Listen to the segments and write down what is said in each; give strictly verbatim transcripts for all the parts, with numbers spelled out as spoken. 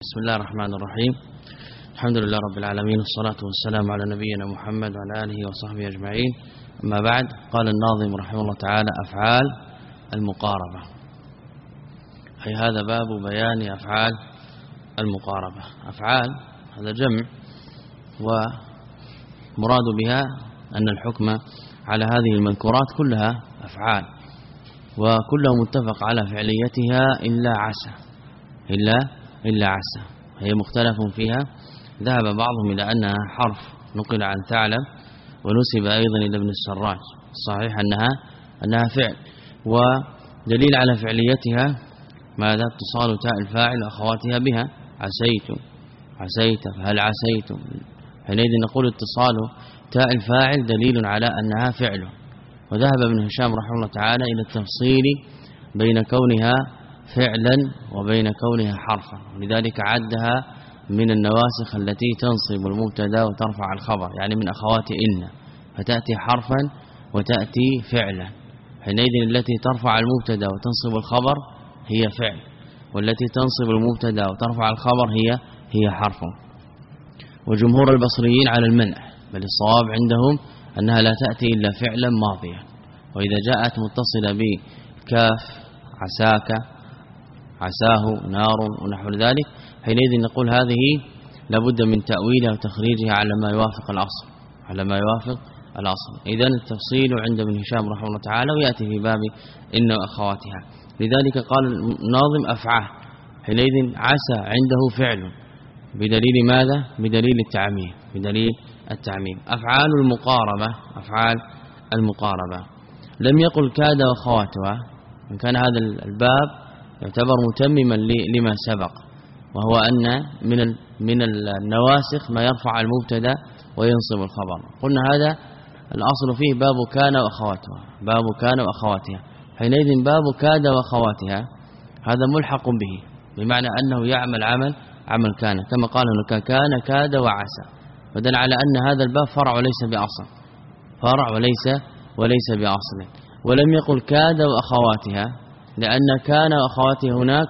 بسم الله الرحمن الرحيم. الحمد لله رب العالمين، والصلاة والسلام على نبينا محمد وعلى آله وصحبه أجمعين. أما بعد، قال الناظم رحمه الله تعالى: أفعال المقاربة. أي هذا باب بيان أفعال المقاربة. أفعال هذا جمع، ومراد بها أن الحكم على هذه المذكورات كلها أفعال، وكلها متفق على فعليتها إلا عسى إلا إلا عسى، هي مختلف فيها. ذهب بعضهم إلى أنها حرف نقل عن ثعلب، ونسب أيضا إلى ابن السراج. الصحيح أنها أنها فعل، ودليل على فعليتها ماذا؟ اتصال تاء الفاعل وأخواتها بها. عسيتم، عسيت، هل عسيتم. حينئذ نقول اتصال تاء الفاعل دليل على أنها فعل. وذهب ابن هشام رحمه الله تعالى إلى التفصيل بين كونها فعلا وبين كونها حرفا، ولذلك عدها من النواسخ التي تنصب المبتدا وترفع الخبر، يعني من أخوات إن، فتأتي حرفا وتأتي فعلا. حينئذ التي ترفع المبتدا وتنصب الخبر هي فعل، والتي تنصب المبتدا وترفع الخبر هي هي حرف. وجمهور البصريين على المنع، بل الصواب عندهم أنها لا تأتي إلا فعلا ماضيا. وإذا جاءت متصلة بكاف عساك، عساه، نار ونحو ذلك، حينئذ نقول هذه لابد من تأويلها وتخريجها على ما يوافق الأصل على ما يوافق الأصل. إذن التفصيل عند ابن هشام رحمه الله تعالى، ويأتي في باب إن وأخواتها. لذلك قال الناظم أفعال، حينئذ عسى عنده فعل، بدليل ماذا؟ بدليل التعميم بدليل التعميم. أفعال المقاربة، أفعال المقاربة لم يقل كاد وأخواتها، إن كان هذا الباب يعتبر متمما لما سبق، وهو أن من من النواسخ ما يرفع المبتدا وينصب الخبر. قلنا هذا الأصل فيه باب كان وأخواتها، باب كان وأخواتها. حينئذ باب كاد وأخواتها هذا ملحق به، بمعنى أنه يعمل عمل عمل كان، كما قال انه كان كاد وعسى، فدل على أن هذا الباب فرع وليس بأصل، فرع وليس وليس بأصل. ولم يقل كاد وأخواتها، لأن كان وأخواتها هناك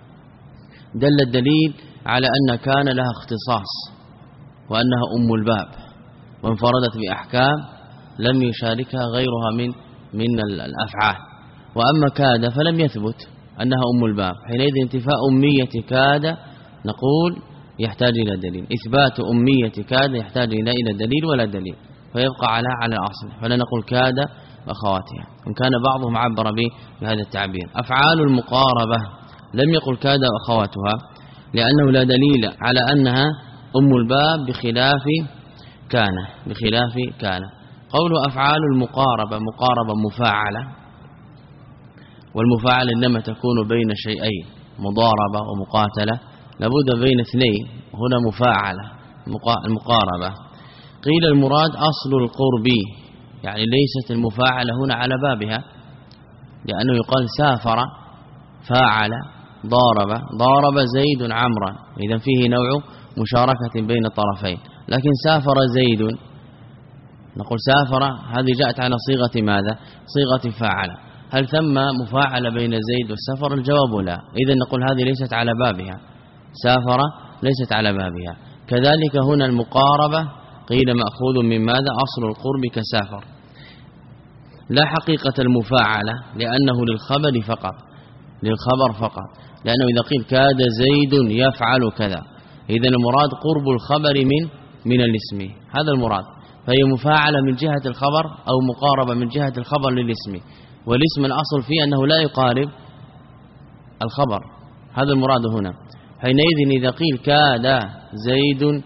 دل الدليل على أن كان لها اختصاص، وأنها أم الباب، وانفردت بأحكام لم يشاركها غيرها من من الأفعال. وأما كاد فلم يثبت أنها أم الباب، حينئذ انتفاء أمية كاد نقول يحتاج إلى دليل. إثبات أمية كاد يحتاج إلى إلى دليل ولا دليل، فيبقى على على الأصل، فلا نقول كاد وأخواتها، إن كان بعضهم عبر بهذا التعبير. أفعال المقاربة لم يقل كاد وأخواتها، لأنه لا دليل على أنها أم الباب بخلاف كان بخلاف كان قول أفعال المقاربة مقاربة مفاعلة، والمفاعلة إنما تكون بين شيئين، مضاربة ومقاتلة، لابد بين اثنين، هنا مفاعلة المقاربة. قيل المراد أصل القرب، يعني ليست المفاعلة هنا على بابها، لأنه يقال سافر، فاعل، ضارب، ضارب زيد عمرا، إذا فيه نوع مشاركة بين الطرفين. لكن سافر زيد، نقول سافر هذه جاءت على صيغة ماذا؟ صيغة فاعل. هل ثم مفاعلة بين زيد والسفر؟ الجواب لا. إذا نقول هذه ليست على بابها، سافر ليست على بابها. كذلك هنا المقاربة قيل مأخوذ من ماذا؟ أصل القرب كسافر، لا حقيقة المفاعلة، لأنه للخبر فقط للخبر فقط لأنه إذا قيل كاد زيد يفعل كذا، إذن المراد قرب الخبر من من الاسم، هذا المراد. فهي مفاعلة من جهة الخبر أو مقاربة من جهة الخبر للاسم، والاسم الأصل فيه أنه لا يقارب الخبر، هذا المراد هنا. حينئذ إذا قيل كاد زيد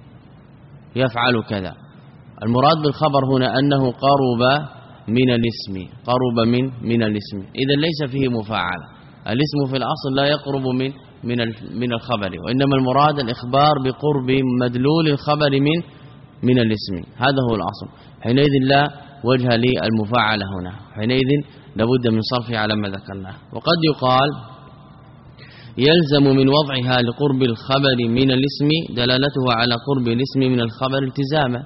يفعل كذا، المراد بالخبر هنا أنه قرب من الاسم، قرب من من الاسم، إذا ليس فيه مفاعلة. الاسم في الأصل لا يقرب من من من الخبر، وإنما المراد الإخبار بقرب مدلول الخبر من من الاسم، هذا هو الأصل. حينئذ لا وجه للمفاعلة هنا، حينئذ لابد من صرفها على ما ذكرناه. وقد يقال يلزم من وضعها لقرب الخبر من الاسم دلالته على قرب الاسم من الخبر التزاما.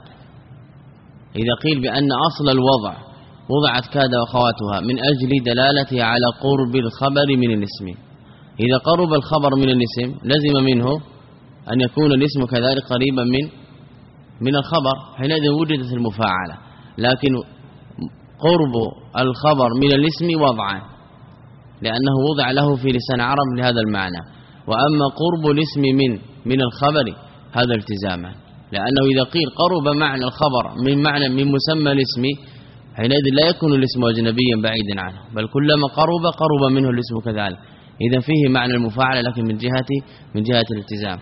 إذا قيل بأن أصل الوضع وضعت كاد وأخواتها من أجل دلالتها على قرب الخبر من الاسم، إذا قرب الخبر من الاسم لزم منه أن يكون الاسم كذلك قريبا من من الخبر، حينئذ وجدت المفاعلة. لكن قرب الخبر من الاسم وضعا، لأنه وضع له في لسان عرب لهذا المعنى. وأما قرب الاسم من من الخبر هذا التزاما، لأنه إذا قيل قرب معنى الخبر من معنى من مسمى الاسم، حينئذ لا يكون الاسم أجنبيا بعيدا عنه، بل كلما قرب قرب منه الاسم كذلك. إذا فيه معنى المفاعلة لكن من جهة من جهة الالتزام،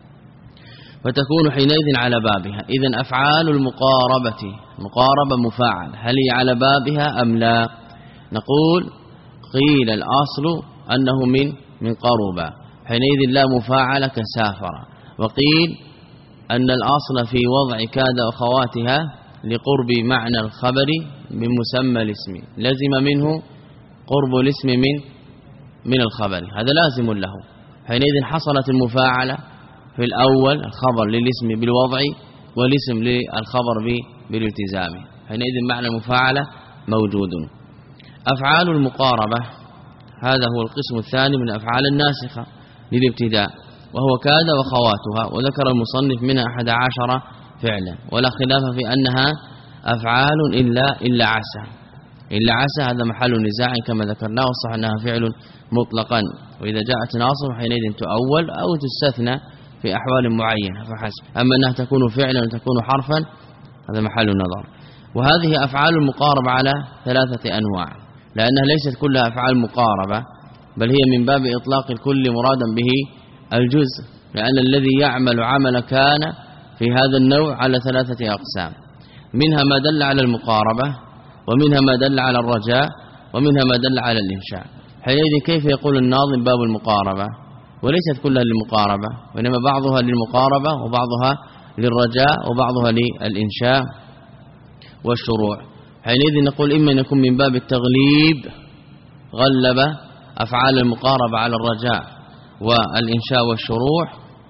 فتكون حينئذ على بابها. إذن أفعال المقاربة مقاربة مفاعل، هل هي على بابها أم لا؟ نقول قيل الأصل أنه من من قرب، حينئذ لا مفاعل كسافر. وقيل أن الأصل في وضع كاد وخواتها لقرب معنى الخبر من مسمى الاسم، لزم منه قرب الاسم من من الخبر، هذا لازم له. حينئذ حصلت المفاعلة في الأول الخبر للاسم بالوضع والاسم للخبر بالالتزام، حينئذ معنى المفاعلة موجود. أفعال المقاربة هذا هو القسم الثاني من أفعال الناسخة للابتداء، وهو كاد وخواتها، وذكر المصنف منها أحد عشر فعلا، ولا خلاف في أنها أفعال إلا إلا عسى. إلا عسى هذا محل نزاع كما ذكرناه، والصح أنها فعل مطلقا، وإذا جاءت ناصب حينئذ تؤول أو تستثنى في أحوال معينة فحسب. أما أنها تكون فعلا وتكون حرفا هذا محل النظر. وهذه أفعال المقاربة على ثلاثة أنواع، لأنها ليست كلها أفعال مقاربة، بل هي من باب إطلاق الكل مرادا به الجزء، لأن الذي يعمل عمل كان في هذا النوع على ثلاثة أقسام، منها ما دل على المقاربة، ومنها ما دل على الرجاء، ومنها ما دل على الإنشاء. حينئذ كيف يقول الناظم باب المقاربة وليست كلها للمقاربة، وإنما بعضها للمقاربة وبعضها للرجاء وبعضها للإنشاء والشروع؟ حينئذ نقول إما أن يكون من باب التغليب غلب أفعال المقاربة على الرجاء والإنشاء والشروع،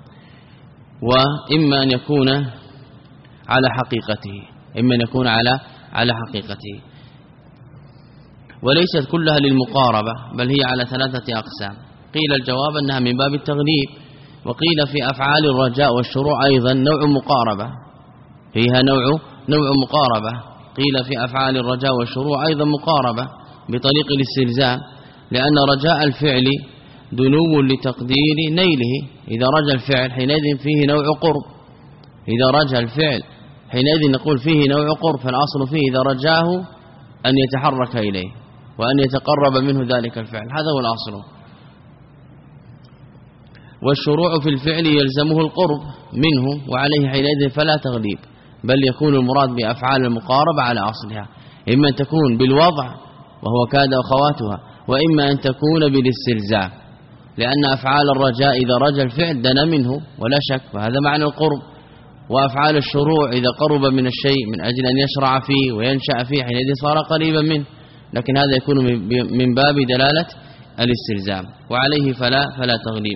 وإما أن يكون على حقيقته، إما أن يكون على على حقيقته. وليست كلها للمقاربة بل هي على ثلاثة أقسام. قيل الجواب أنها من باب التغليب، وقيل في أفعال الرجاء والشروع أيضا نوع مقاربة، فيها نوع نوع مقاربة. قيل في أفعال الرجاء والشروع أيضا مقاربة بطريق الاستلزام، لأن رجاء الفعل دنو لتقدير نيله، إذا رجى الفعل حينئذ فيه نوع قرب، إذا رجى الفعل حينئذ نقول فيه نوع قرب، فالأصل فيه إذا رجاه أن يتحرك إليه وأن يتقرب منه ذلك الفعل، هذا هو الأصل. والشروع في الفعل يلزمه القرب منه، وعليه حينئذ فلا تغليب، بل يكون المراد بأفعال المقاربة على أصلها، إما أن تكون بالوضع وهو كاد وخواتها، وإما أن تكون بالاستلزام، لأن أفعال الرجاء إذا رجى الفعل دنا منه ولا شك، فهذا معنى القرب. وأفعال الشروع إذا قرب من الشيء من أجل أن يشرع فيه وينشأ فيه حينئذ صار قريبا منه، لكن هذا يكون من باب دلالة الاستلزام، وعليه فلا فلا تغليب.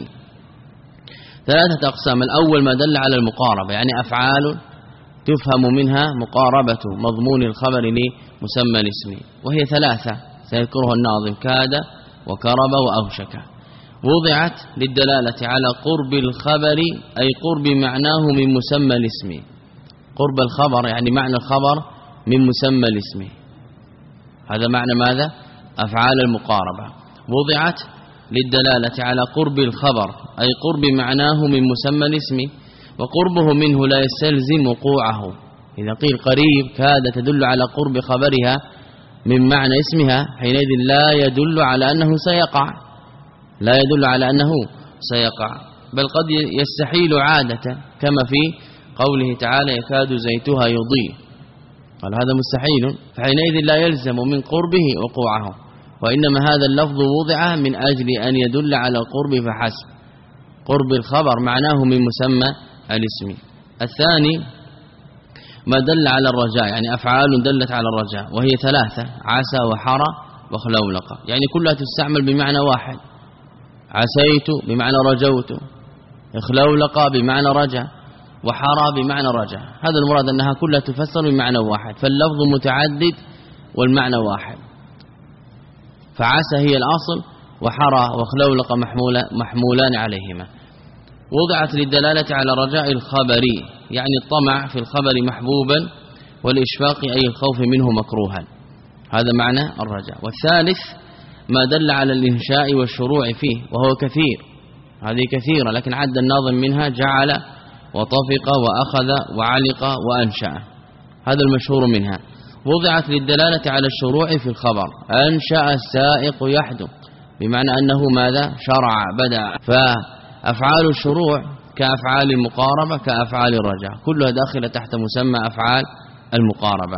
ثلاثة أقسام. الأول ما دل على المقاربة، يعني أفعال تفهم منها مقاربة مضمون الخبر لمسمى الاسم، وهي ثلاثة سيذكرها الناظم: كاد وكرب وأوشك. وضعت للدلالة على قرب الخبر، أي قرب معناه من مسمى الاسم. قرب الخبر يعني معنى الخبر من مسمى الاسم، هذا معنى ماذا؟ أفعال المقاربة. وضعت للدلالة على قرب الخبر، أي قرب معناه من مسمى الاسم، وقربه منه لا يستلزم وقوعه. إذا قيل قريب كاد تدل على قرب خبرها من معنى اسمها، حينئذ لا يدل على أنه سيقع، لا يدل على أنه سيقع، بل قد يستحيل عادة، كما في قوله تعالى: يكاد زيتها يضيء، قال هذا مستحيل، فحينئذ لا يلزم من قربه وقوعه، وإنما هذا اللفظ وضع من أجل أن يدل على القرب فحسب. قرب الخبر معناه من مسمى الاسم. الثاني ما دل على الرجاء، يعني أفعال دلت على الرجاء، وهي ثلاثة: عسى وحرى وخلولق، يعني كلها تستعمل بمعنى واحد: عسيت بمعنى رجوت، خلولق بمعنى رجا، وحرى بمعنى رجا. هذا المراد أنها كلها تفسر بمعنى واحد، فاللفظ متعدد والمعنى واحد. فعسى هي الأصل، وحرى وخلولق محمولان عليهما. وضعت للدلالة على رجاء الخبر، يعني الطمع في الخبر محبوبا، والإشفاق أي الخوف منه مكروها، هذا معنى الرجاء. والثالث ما دل على الإنشاء والشروع فيه، وهو كثير، هذه كثيرة لكن عد الناظم منها جعل وطفق وأخذ وعلق وأنشأ، هذا المشهور منها. وضعت للدلالة على الشروع في الخبر، أنشأ السائق يحدث، بمعنى أنه ماذا شرع بدأ، فأفعال الشروع كأفعال المقاربة كأفعال الرجاء، كلها داخلة تحت مسمى أفعال المقاربة.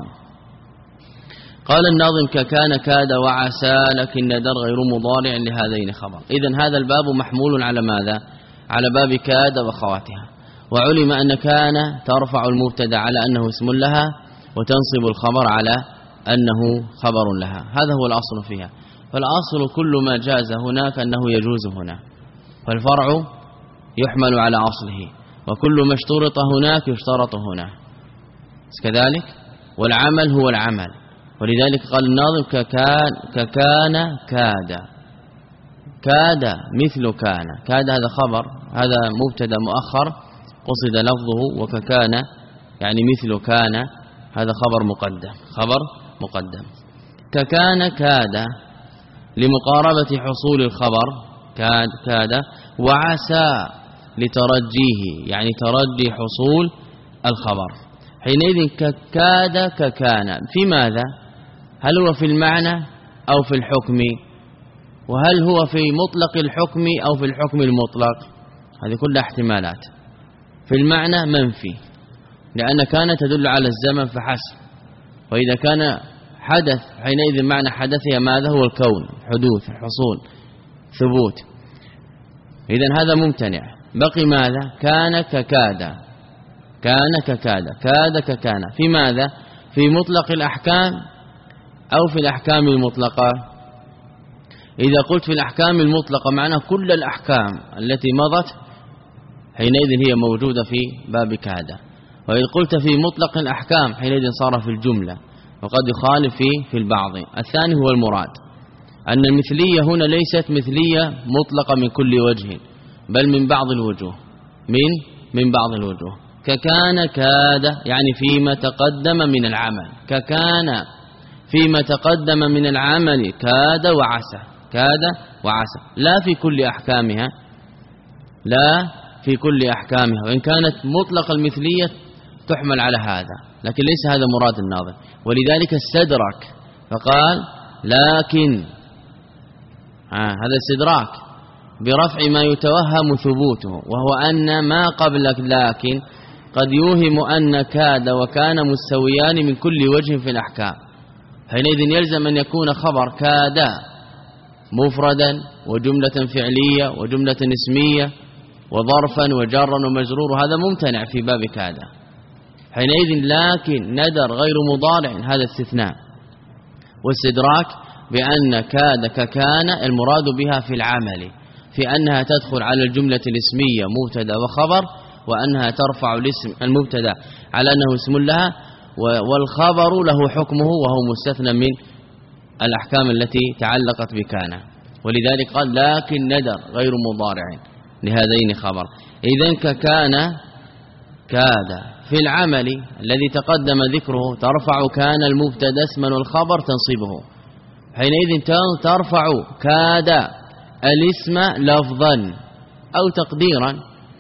قال الناظم ككان كاد وعسى لكن ندر غير مضارع لهذين خبر. إذن هذا الباب محمول على ماذا؟ على باب كاد وخواتها. وعلم أن كان ترفع المبتدا على أنه اسم لها، وتنصب الخبر على أنه خبر لها، هذا هو الأصل فيها. فالأصل كل ما جاز هناك أنه يجوز هنا، فالفرع يحمل على أصله، وكل ما اشترط هناك يشترط هنا كذلك. والعمل هو العمل، ولذلك قال الناظم ككان ككان كاد، كاد مثل كان، كاد هذا خبر، هذا مبتدا مؤخر قصد لفظه، وككان يعني مثل كان هذا خبر مقدم، خبر مقدم. ككان كاد لمقاربة حصول الخبر كاد كاد، وعسى لترجيه يعني ترجي حصول الخبر. حينئذ ككاد ككان في ماذا؟ هل هو في المعنى أو في الحكم؟ وهل هو في مطلق الحكم أو في الحكم المطلق؟ هذه كلها احتمالات. في المعنى منفي، لأن كان تدل على الزمن فحسب، وإذا كان حدث حينئذ معنى حدثها ماذا؟ هو الكون، حدوث، حصول، ثبوت. إذن هذا ممتنع. بقي ماذا؟ كان ككاد، كان ككاد، كاد ككان في ماذا؟ في مطلق الأحكام أو في الأحكام المطلقة؟ إذا قلت في الأحكام المطلقة معنى كل الأحكام التي مضت حينئذ هي موجودة في باب كاد. وإذا قلت في مطلق الأحكام حينئذ صار في الجملة، وقد يخالف في في البعض. الثاني هو المراد، أن المثلية هنا ليست مثلية مطلقة من كل وجه، بل من بعض الوجوه، من من بعض الوجوه. ككان كاد يعني فيما تقدم من العمل، ككان فيما تقدم من العمل كاد وعسى، كاد وعسى، لا في كل أحكامها، لا في كل أحكامها، وإن كانت مطلق المثلية تحمل على هذا، لكن ليس هذا مراد الناظم. ولذلك استدرك فقال لكن، آه هذا استدراك برفع ما يتوهم ثبوته، وهو أن ما قبل لكن قد يوهم أن كاد وكان مستويان من كل وجه في الأحكام. حينئذ يلزم أن يكون خبر كاد مفردا وجملة فعلية وجملة اسمية وظرفا وجرا ومجرور، هذا ممتنع في باب كاد. حينئذ لكن ندر غير مضارع، هذا استثناء. واستدراك بأن كاد ككان المراد بها في العمل، في أنها تدخل على الجملة الاسمية مبتدا وخبر، وأنها ترفع الاسم المبتدا على أنه اسم لها، والخبر له حكمه وهو مستثنى من الأحكام التي تعلقت بكان. ولذلك قال لكن ندر غير مضارع لهذين خبر. إذن ككان كاد في العمل الذي تقدم ذكره ترفع كان المبتدا اسما والخبر تنصبه، حينئذ ترفع كاد الاسم لفظا أو تقديرا،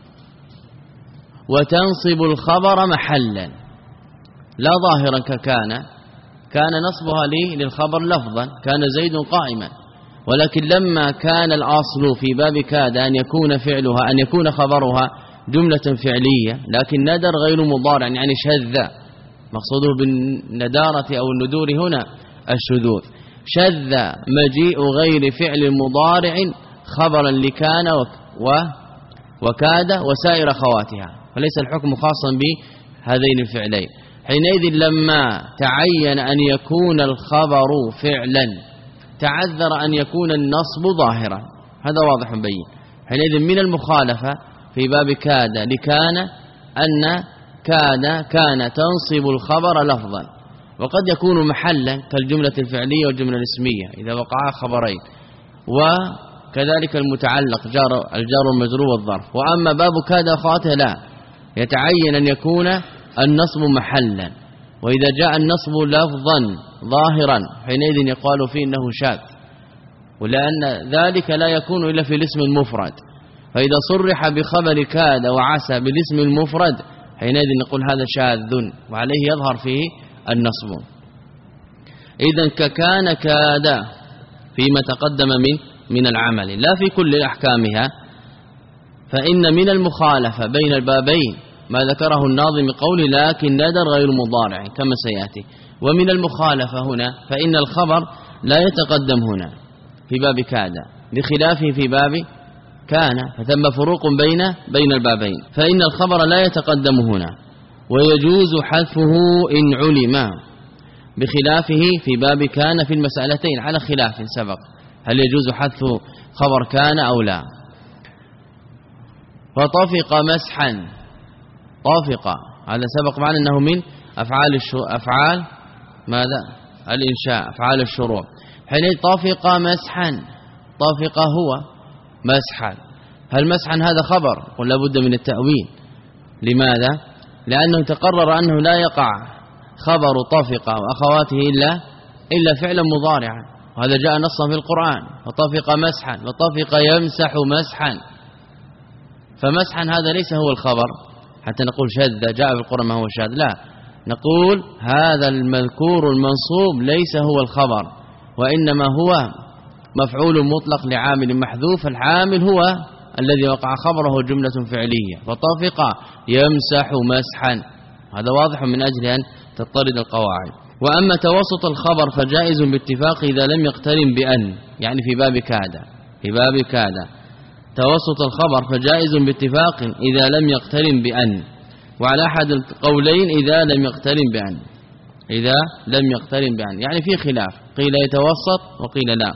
وتنصب الخبر محلا، لا ظاهرا ككان، كان نصبها لي للخبر لفظا، كان زيد قائما، ولكن لما كان الأصل في باب كاد أن يكون فعلها أن يكون خبرها جملة فعلية، لكن ندر غير مضارع يعني شذ، مقصوده بالندارة أو الندور هنا الشذوذ، شذ مجيء غير فعل مضارع خبرا لكان وكاد وسائر خواتها، فليس الحكم خاصا بهذين الفعلين. حينئذ لما تعين أن يكون الخبر فعلا تعذر أن يكون النصب ظاهرا، هذا واضح مبين. حينئذ من المخالفة في باب كاد لكان أن كاد كان تنصب الخبر لفظا، وقد يكون محلا كالجملة الفعلية والجملة الاسمية إذا وقعا خبرين، كذلك المتعلق جار الجار والمجرور والظرف. وأما باب كاد أخواتها لا، يتعين أن يكون النصب محلا، وإذا جاء النصب لفظا ظاهرا حينئذ يقال فيه إنه شاذ، ولأن ذلك لا يكون إلا في الاسم المفرد، فإذا صرح بخبر كاد وعسى بالاسم المفرد حينئذ نقول هذا شاذ وعليه يظهر فيه النصب. إذن ككان كاد فيما تقدم من من العمل لا في كل أحكامها، فإن من المخالفة بين البابين ما ذكره الناظم قول لكن ندر غير مضارع كما سيأتي. ومن المخالفة هنا فإن الخبر لا يتقدم هنا في باب كاد بخلافه في باب كان، فثم فروق بين بين البابين، فإن الخبر لا يتقدم هنا ويجوز حذفه إن علم، بخلافه في باب كان في المسألتين على خلاف سبق، هل يجوز حذف خبر كان أو لا. فطفق مسحا، طافق هذا سبق معنا أنه من أفعال الشو... أفعال ماذا الإنشاء، أفعال الشروع. حين طافق مسحا، طافق هو مسحا، هل مسحا هذا خبر؟ قل لابد من التأويل. لماذا؟ لأنه تقرر أنه لا يقع خبر طافق وأخواته إلا إلا فعلا مضارعا، وهذا جاء نصا في القرآن، وطافق مسحا وطافق يمسح مسحا، فمسحا هذا ليس هو الخبر حتى نقول شذ جاء في القرآن ما هو شاذ، لا، نقول هذا المذكور المنصوب ليس هو الخبر، وإنما هو مفعول مطلق لعامل محذوف، العامل هو الذي وقع خبره جملة فعلية، فطافق يمسح مسحا، هذا واضح من أجل أن تضطرد القواعد. وأما توسط الخبر فجائز باتفاق إذا لم يقترن بأن، يعني في باب كاد، في باب كاد توسط الخبر فجائز باتفاق إذا لم يقترن بأن، وعلى أحد القولين إذا لم يقترن بأن، إذا لم يقترن بأن يعني في خلاف، قيل يتوسط وقيل لا.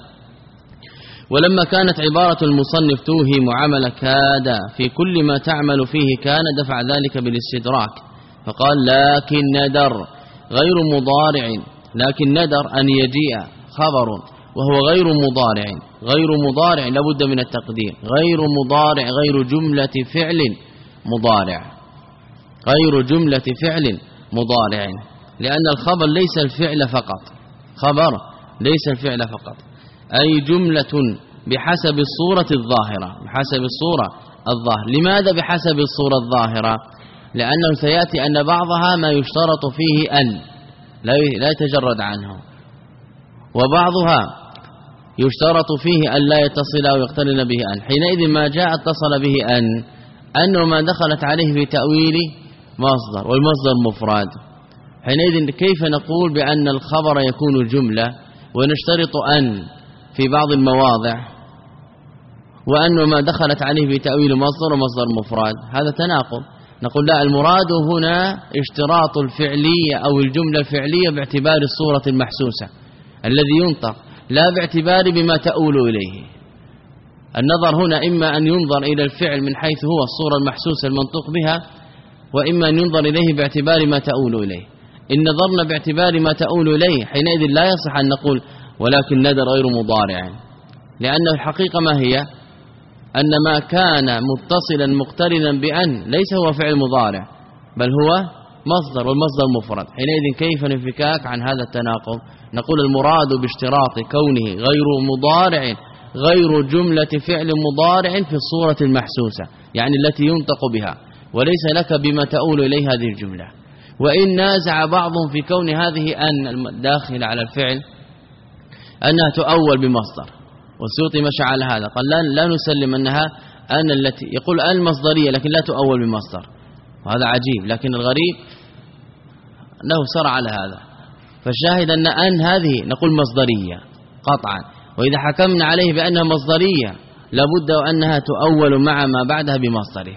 ولما كانت عبارة المصنف توهم عمل كاد في كل ما تعمل فيه كان دفع ذلك بالاستدراك، فقال لكن ندر غير مضارع، لكن ندر أن يجيء خبر وهو غير مضارع، غير مضارع لابد من التقدير، غير مضارع غير جملة فعل مضارع، غير جملة فعل مضارع، لأن الخبر ليس الفعل فقط، خبر ليس الفعل فقط، أي جملة بحسب الصورة الظاهرة، بحسب الصورة الظاهرة. لماذا بحسب الصورة الظاهرة؟ لأنه سيأتي أن بعضها ما يشترط فيه أن لا يتجرد عنه، وبعضها يشترط فيه أن لا يتصل أو يقترن به أن، حينئذ ما جاء اتصل به أن أنه ما دخلت عليه في تأويل مصدر، والمصدر مفرد، حينئذ كيف نقول بأن الخبر يكون جملة ونشترط أن في بعض المواضع، وأنه ما دخلت عليه في تأويل مصدر ومصدر مفرد؟ هذا تناقض. نقول لا، المراد هنا اشتراط الفعلية أو الجملة الفعلية باعتبار الصورة المحسوسة الذي ينطق، لا باعتبار بما تؤول إليه. النظر هنا إما أن ينظر إلى الفعل من حيث هو الصورة المحسوسة المنطوق بها، وإما أن ينظر إليه باعتبار ما تؤول إليه. إن نظرنا باعتبار ما تؤول إليه حينئذ لا يصح أن نقول ولكن ندر غير مضارع، لأن الحقيقة ما هي؟ أن ما كان متصلا مقترنا بأن ليس هو فعل مضارع بل هو مصدر، والمصدر مفرد، حينئذ كيف نفكاك عن هذا التناقض؟ نقول المراد باشتراط كونه غير مضارع غير جملة فعل مضارع في الصورة المحسوسة، يعني التي ينطق بها، وليس لك بما تؤول إليه هذه الجملة. وإن نازع بعضهم في كون هذه أن الداخل على الفعل أنها تؤول بمصدر، والسيوطي مشى على هذا، قال لا, لا نسلم أنها أن التي يقول أن المصدرية لكن لا تؤول بمصدر، وهذا عجيب، لكن الغريب أنه سر على هذا. فالشاهد أن أن هذه نقول مصدرية قطعا، وإذا حكمنا عليه بأنها مصدرية لابد أنها تؤول مع ما بعدها بمصدره،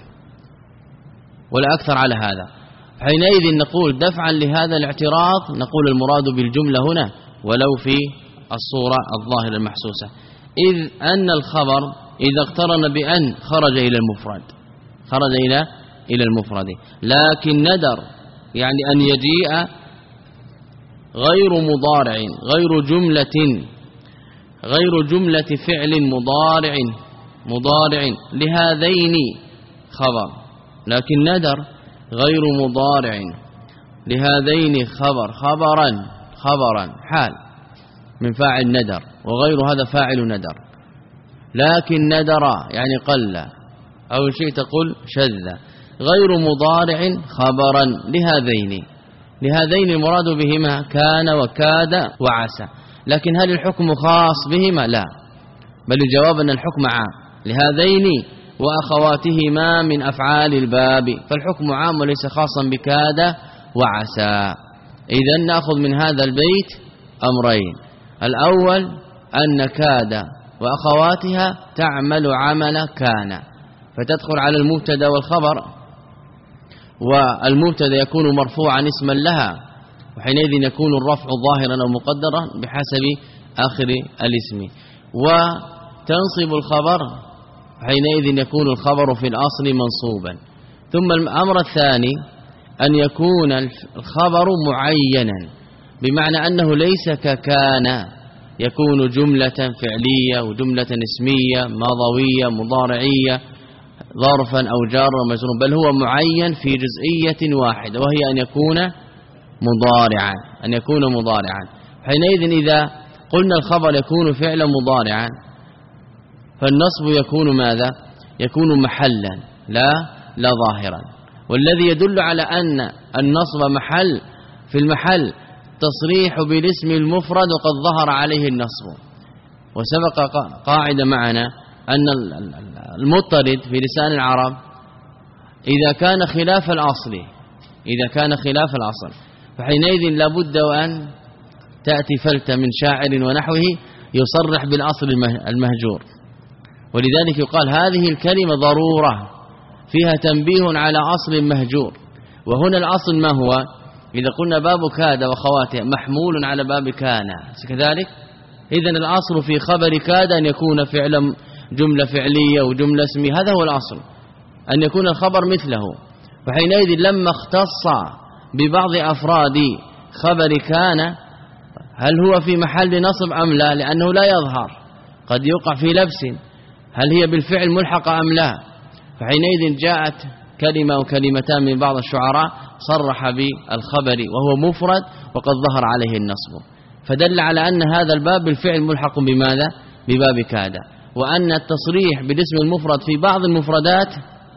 ولا أكثر على هذا. حينئذ نقول دفعا لهذا الاعتراض نقول المراد بالجملة هنا ولو في الصورة الظاهرة المحسوسة، إذ أن الخبر إذا اقترن بأن خرج إلى المفرد، خرج إلى إلى المفرد. لكن ندر يعني أن يجيء غير مضارع غير جملة غير جملة فعل مضارع مضارع لهذين خبر، لكن ندر غير مضارع لهذين خبر خبرا خبرا حال من فاعل ندر، وغير هذا فاعل ندر. لكن ندر يعني قل أو شيء تقول شذ، غير مضارع خبرا لهذين. لهذين المراد بهما كان وكاد وعسى، لكن هل الحكم خاص بهما؟ لا، بل الجواب أن الحكم عام لهذين وأخواتهما من أفعال الباب، فالحكم عام وليس خاصا بكاد وعسى. إذن نأخذ من هذا البيت أمرين: الأول أن كاد وأخواتها تعمل عمل كان، فتدخل على المبتدا والخبر، والمبتدا يكون مرفوعا اسما لها، وحينئذ يكون الرفع ظاهرا أو مقدرا بحسب آخر الاسم، وتنصب الخبر، حينئذ يكون الخبر في الأصل منصوبا. ثم الأمر الثاني أن يكون الخبر معينا، بمعنى أنه ليس ككان يكون جملة فعلية وجملة اسمية ماضوية مضارعية ظرفا أو جارا ومجرورا، بل هو معين في جزئية واحدة، وهي أن يكون مضارعا أن يكون مضارعا حينئذ إذا قلنا الخبر يكون فعلا مضارعا، فالنصب يكون ماذا؟ يكون محلا لا لا ظاهرا. والذي يدل على أن النصب محل في المحل تصريح بالاسم المفرد وقد ظهر عليه النصب. وسبق قاعدة معنا أن المضطرد في لسان العرب إذا كان خلاف الأصل إذا كان خلاف الأصل فحينئذ لابد أن تأتي فلتة من شاعر ونحوه يصرح بالأصل المهجور. ولذلك يقال هذه الكلمة ضرورة فيها تنبيه على أصل مهجور. وهنا الأصل ما هو؟ إذا قلنا باب كاد وخواتها محمول على باب كان كذلك، إذن الأصل في خبر كاد أن يكون فعلا جملة فعلية وجملة اسمية، هذا هو الأصل، أن يكون الخبر مثله. فحينئذ لما اختص ببعض أفراد خبر كان هل هو في محل نصب أم لا؟ لأنه لا يظهر، قد يقع في لبس، هل هي بالفعل ملحقة أم لا؟ فحينئذ جاءت كلمة وكلمتان من بعض الشعراء صرح بالخبر وهو مفرد وقد ظهر عليه النصب، فدل على أن هذا الباب بالفعل ملحق بماذا؟ بباب كاد. وأن التصريح بالاسم المفرد في بعض المفردات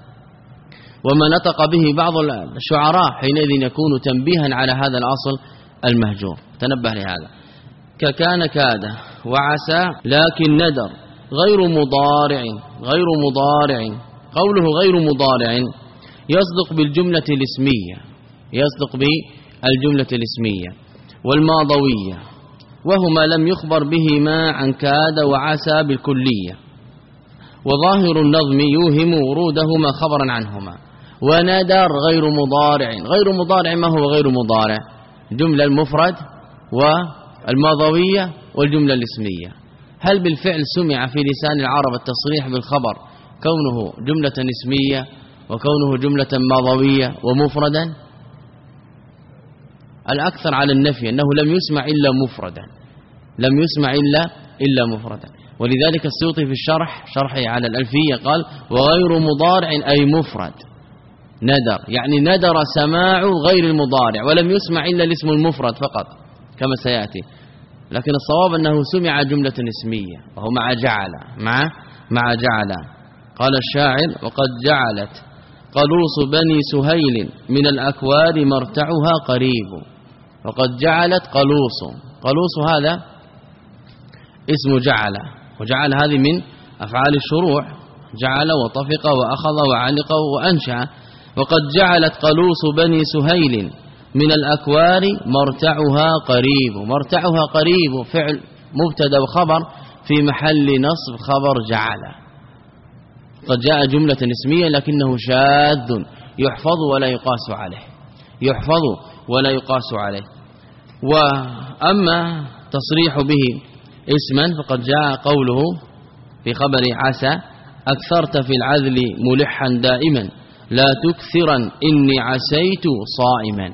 وما نطق به بعض الشعراء حينئذ يكون تنبيها على هذا الأصل المهجور. تنبه لهذا. ككان كاد وعسى لكن ندر غير مضارع غير مضارع قوله غير مضارع يصدق بالجملة الاسمية يصدق بالجملة الاسمية والماضوية، وهما لم يخبر بهما عن كاد وعسى بالكلية، وظاهر النظم يوهم ورودهما خبرا عنهما. وندر غير مضارع غير مضارع ما هو غير مضارع؟ جملة المفرد والماضوية والجملة الاسمية. هل بالفعل سمع في لسان العرب التصريح بالخبر كونه جملة اسمية وكونه جملة ماضوية ومفردا؟ الأكثر على النفي أنه لم يسمع إلا مفردا لم يسمع إلا إلا مفردا. ولذلك السيوطي في الشرح شرحه على الألفية قال وغير مضارع أي مفرد ندر، يعني ندر سماع غير المضارع ولم يسمع إلا الاسم المفرد فقط كما سيأتي. لكن الصواب أنه سمع جملة اسمية وهو مع جعل مع مع جعل. قال الشاعر وقد جعلت قلوص بني سهيل من الأكوار مرتعها قريب. وقد جعلت قلوص قلوص هذا اسم جعل، وجعل هذه من أفعال الشروع، جعل وطفق وأخذ وعلق وأنشأ. وقد جعلت قلوص بني سهيل من الأكوار مرتعها قريب. مرتعها قريب فعل مبتدا وخبر في محل نصب خبر جعل. قد جاء جملة اسمية لكنه شاذ يحفظ ولا يقاس عليه يحفظ ولا يقاس عليه. وأما تصريح به اسما فقد جاء قوله في خبر عسى أكثرت في العذل ملحا دائما لا تكثرا إني عسيت صائما.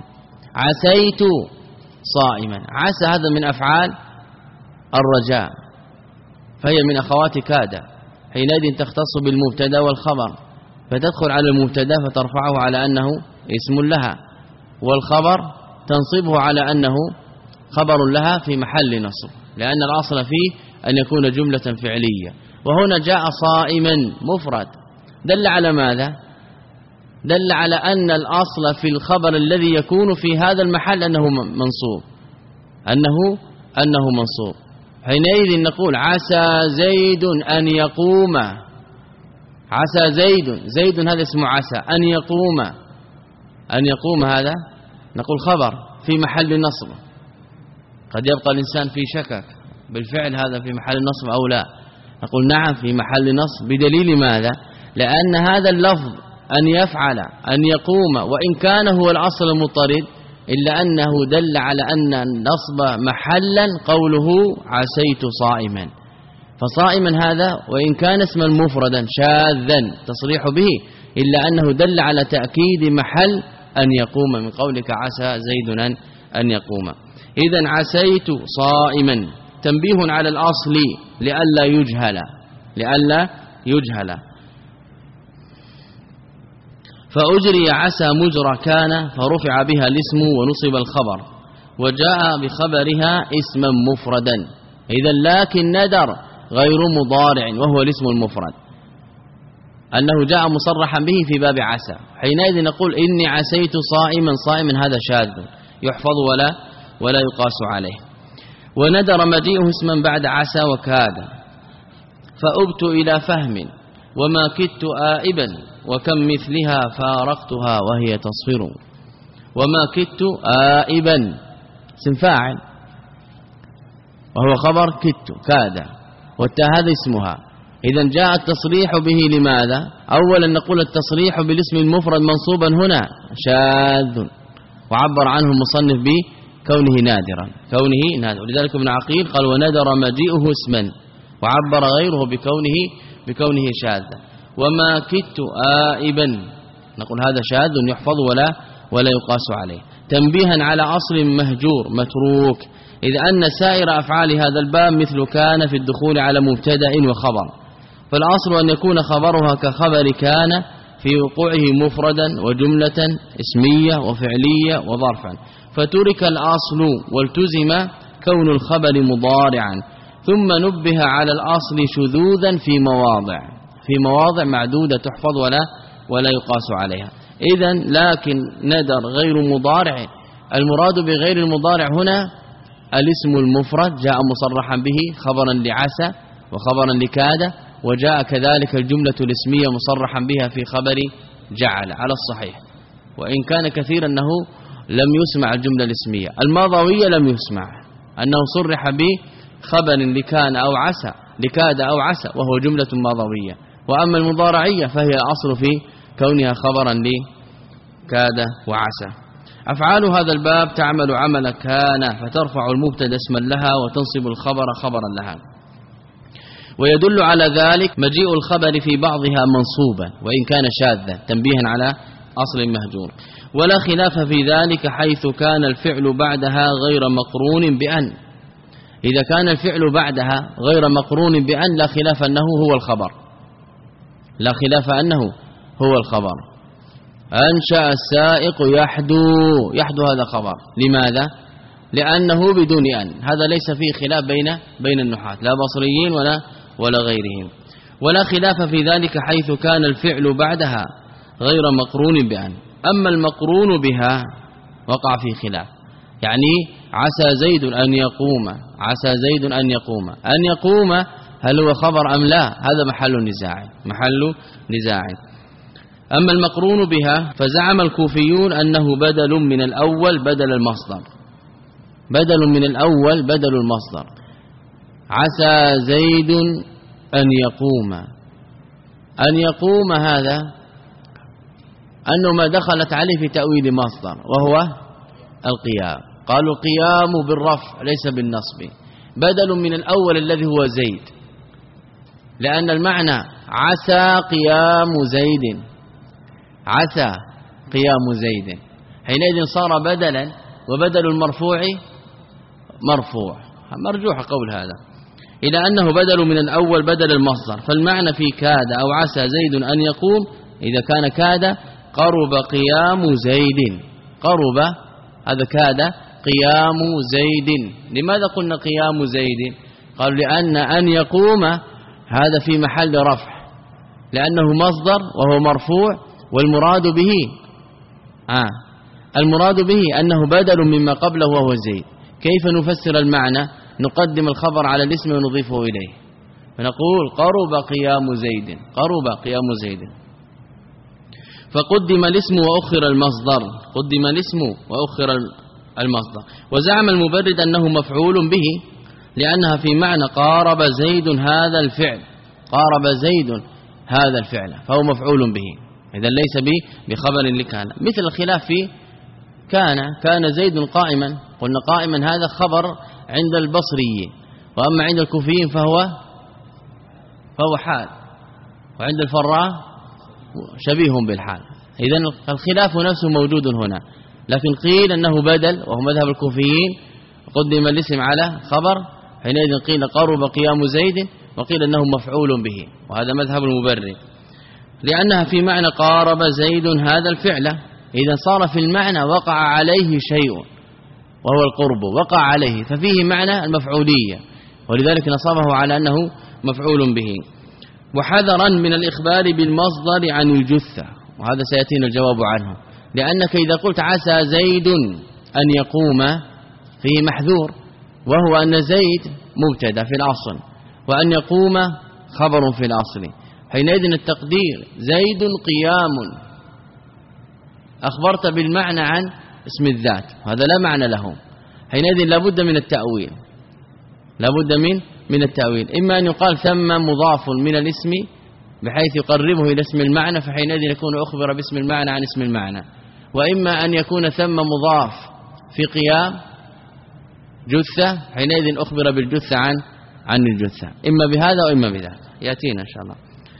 عسيت صائما، عسى هذا من أفعال الرجاء فهي من أخوات كاد، حينئذ تختص بالمبتدا والخبر، فتدخل على المبتدا فترفعه على أنه اسم لها، والخبر تنصبه على أنه خبر لها في محل نصب، لأن الأصل فيه أن يكون جملة فعلية. وهنا جاء صائما مفرد، دل على ماذا؟ دل على أن الأصل في الخبر الذي يكون في هذا المحل أنه منصوب، أنه أنه منصوب. حينئذ نقول عسى زيد أن يقوم، عسى زيد، زيد هذا اسمه عسى، أن يقوم، أن يقوم هذا نقول خبر في محل نصب. قد يبقى الإنسان في شكك بالفعل هذا في محل نصب أو لا، نقول نعم في محل نصب. بدليل ماذا؟ لأن هذا اللفظ أن يفعل أن يقوم وإن كان هو الأصل المضطرد، إلا أنه دل على أن النصب محلا قوله عسيت صائما. فصائما هذا وإن كان اسما مفردا شاذا تصريح به، إلا أنه دل على تأكيد محل أن يقوم من قولك عسى زيد أن يقوم. إذن عسيت صائما تنبيه على الأصل لئلا يجهل، لئلا يجهل. فأجري عسى مجرى كان فرفع بها الاسم ونصب الخبر، وجاء بخبرها اسما مفردا. إذن لكن ندر غير مضارع وهو الاسم المفرد، أنه جاء مصرحا به في باب عسى. حينئذ نقول إني عسيت صائما، صائما هذا شاذ يحفظ ولا ولا يقاس عليه. وندر مجيئه اسما بعد عسى وكاد، فأبت إلى فهم وما كدت آئبا، وكم مثلها فارقتها وهي تصفر. وما كدت آئبا اسم فاعل وهو خبر كدت كاد، والتاء هذا اسمها. إذا جاء التصريح به لماذا؟ أولا نقول التصريح بالاسم المفرد منصوبا هنا شاذ، وعبر عنه المصنف بكونه نادرا، كونه نادر. ولذلك ابن عقيل قال وندر مجيئه اسما، وعبر غيره بكونه بكونه شاذا. وما كدت آئبا نقول هذا شاذ يحفظ ولا ولا يقاس عليه، تنبيها على أصل مهجور متروك، إذ أن سائر أفعال هذا الباب مثل كان في الدخول على مبتدأ وخبر، فالأصل أن يكون خبرها كخبر كان في وقوعه مفردا وجملة اسمية وفعلية وظرفا، فترك الأصل والتزم كون الخبر مضارعا، ثم نبه على الأصل شذوذا في مواضع في مواضع معدودة تحفظ ولا ولا يقاس عليها. إذن لكن ندر غير مضارع، المراد بغير المضارع هنا الاسم المفرد جاء مصرحا به خبرا لعسى وخبرا لكاد، وجاء كذلك الجملة الاسمية مصرحا بها في خبر جعل على الصحيح، وإن كان كثيرا أنه لم يسمع الجملة الاسمية. الماضوية لم يسمع أنه صرح بخبر لكان أو عسى لكاد أو عسى وهو جملة ماضوية. وأما المضارعية فهي أصل في كونها خبرا لكاد وعسى. أفعال هذا الباب تعمل عمل كان، فترفع المبتدا اسما لها وتنصب الخبر خبرا لها. ويدل على ذلك مجيء الخبر في بعضها منصوبا وإن كان شاذا، تنبيها على أصل مهجور. ولا خلاف في ذلك حيث كان الفعل بعدها غير مقرون بأن. إذا كان الفعل بعدها غير مقرون بأن لا خلاف أنه هو الخبر، لا خلاف أنه هو الخبر. أنشأ السائق يحدو، يحدو هذا خبر. لماذا؟ لأنه بدون أن، هذا ليس فيه خلاف بين بين النحاة لا بصريين ولا ولا غيرهم. ولا خلاف في ذلك حيث كان الفعل بعدها غير مقرون بأن. أما المقرون بها وقع فيه خلاف، يعني عسى زيد أن يقوم، عسى زيد أن يقوم، أن يقوم هل هو خبر أم لا؟ هذا محل نزاع، محل نزاع. أما المقرون بها فزعم الكوفيون أنه بدل من الأول بدل المصدر، بدل من الأول بدل المصدر. عسى زيد أن يقوم، أن يقوم هذا أنه ما دخلت عليه في تأويل مصدر وهو القيام، قالوا القيام بالرفع ليس بالنصب، بدل من الأول الذي هو زيد، لأن المعنى عسى قيام زيد، عسى قيام زيد، حينئذ صار بدلا، وبدل المرفوع مرفوع، مرجوح قول هذا. إلى أنه بدل من الأول بدل المصدر. فالمعنى في كاد أو عسى زيد أن يقوم إذا كان كاد قرب قيام زيد، قرب هذا كاد قيام زيد. لماذا قلنا قيام زيد؟ قالوا لأن أن يقوم هذا في محل رفع لأنه مصدر وهو مرفوع، والمراد به آه المراد به أنه بدل مما قبله وهو زيد. كيف نفسر المعنى؟ نقدم الخبر على الاسم ونضيفه إليه، فنقول قرب قيام زيد، قرب قيام زيد. فقدم الاسم وأخر المصدر، قدم الاسم وأخر المصدر. وزعم المبرد أنه مفعول به لأنها في معنى قارب زيد هذا الفعل، قارب زيد هذا الفعل فهو مفعول به، إذا ليس به بخبر لكان. مثل الخلاف في كان، كان زيد قائما، قلنا قائما هذا خبر عند البصري، وأما عند الكوفيين فهو فهو حال، وعند الفراء شبيه بالحال. إذن الخلاف نفسه موجود هنا، لكن قيل أنه بدل وهو مذهب الكوفيين، قدم الاسم على خبر، حينئذ قيل قرب قيام زيد، وقيل أنه مفعول به، وهذا مذهب المبرد لأنها في معنى قارب زيد هذا الفعل. إذا صار في المعنى وقع عليه شيء وهو القرب، وقع عليه ففيه معنى المفعولية، ولذلك نصبه على أنه مفعول به. وحذرا من الإخبار بالمصدر عن الجثة، وهذا سيأتينا الجواب عنه، لأنك إذا قلت عسى زيد أن يقوم فيه محذور، وهو أن زيد مبتدا في الأصل وأن يقوم خبر في الأصل، حينئذ التقدير زيد قيام، أخبرت بالمعنى عن اسم الذات، هذا لا معنى له، حينئذ لابد من التأويل، لابد من من التأويل. إما أن يقال ثم مضاف من الاسم بحيث يقربه إلى اسم المعنى، فحينئذ يكون أخبر باسم المعنى عن اسم المعنى، وإما أن يكون ثم مضاف في قيام جثة، حينئذ أخبر بالجثة عن عن الجثة، إما بهذا وإما بذاك، يأتينا إن شاء الله.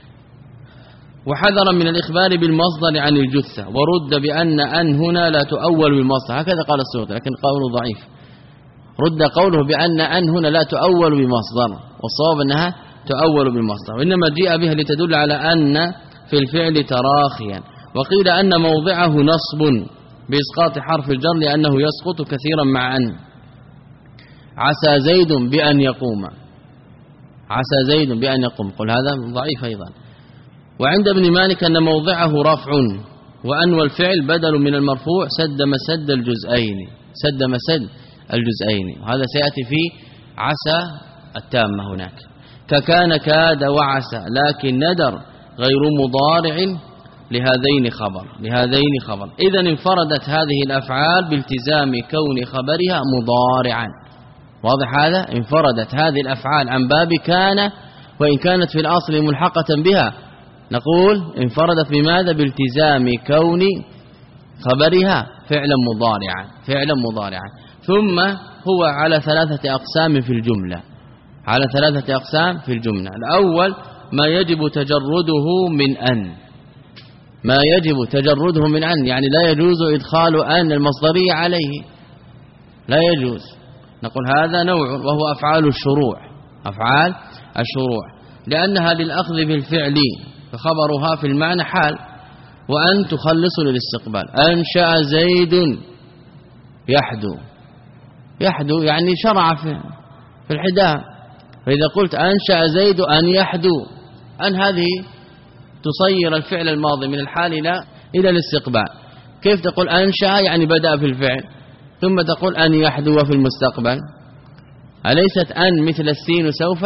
وحذرا من الإخبار بالمصدر عن الجثة، ورد بأن أن هنا لا تؤول بالمصدر، هكذا قال السيوطي لكن قوله ضعيف، رد قوله بأن أن هنا لا تؤول بمصدر، والصواب أنها تؤول بالمصدر، وإنما جاء بها لتدل على أن في الفعل تراخيا. وقيل أن موضعه نصب بإسقاط حرف الجر لأنه يسقط كثيرا مع أن. عسى زيد بأن يقوم، عسى زيد بأن يقوم، قل هذا ضعيف أيضا. وعند ابن مالك أن موضعه رفع، وأن والفعل بدل من المرفوع سد مسد الجزئين، سد مسد الجزئين، وهذا سيأتي في عسى التامة هناك. ككان كاد وعسى، لكن ندر غير مضارع لهذين خبر، لهذين خبر. إذا انفردت هذه الأفعال بالتزام كون خبرها مضارعا، واضح هذا؟ انفردت هذه الأفعال عن باب كان، وإن كانت في الأصل ملحقة بها، نقول انفردت بماذا؟ بالتزام كون خبرها فعلا مضارعا، فعلا مضارعا. ثم هو على ثلاثة أقسام في الجملة، على ثلاثة أقسام في الجملة. الأول ما يجب تجرده من أن، ما يجب تجرده من أن، يعني لا يجوز إدخال أن المصدرية عليه، لا يجوز. نقول هذا نوع وهو أفعال الشروع، أفعال الشروع، لأنها للأخذ بالفعل، فخبرها في المعنى حال، وأن تخلص للاستقبال. أنشأ زيد يحدو، يحدو يعني شرع في في الحداء، فإذا قلت أنشأ زيد أن يحدو، أن هذه تصير الفعل الماضي من الحال إلى إلى الاستقبال. كيف تقول أنشأ يعني بدأ في الفعل، ثم تقول أن يحدو في المستقبل؟ أليست أن مثل السين سوف؟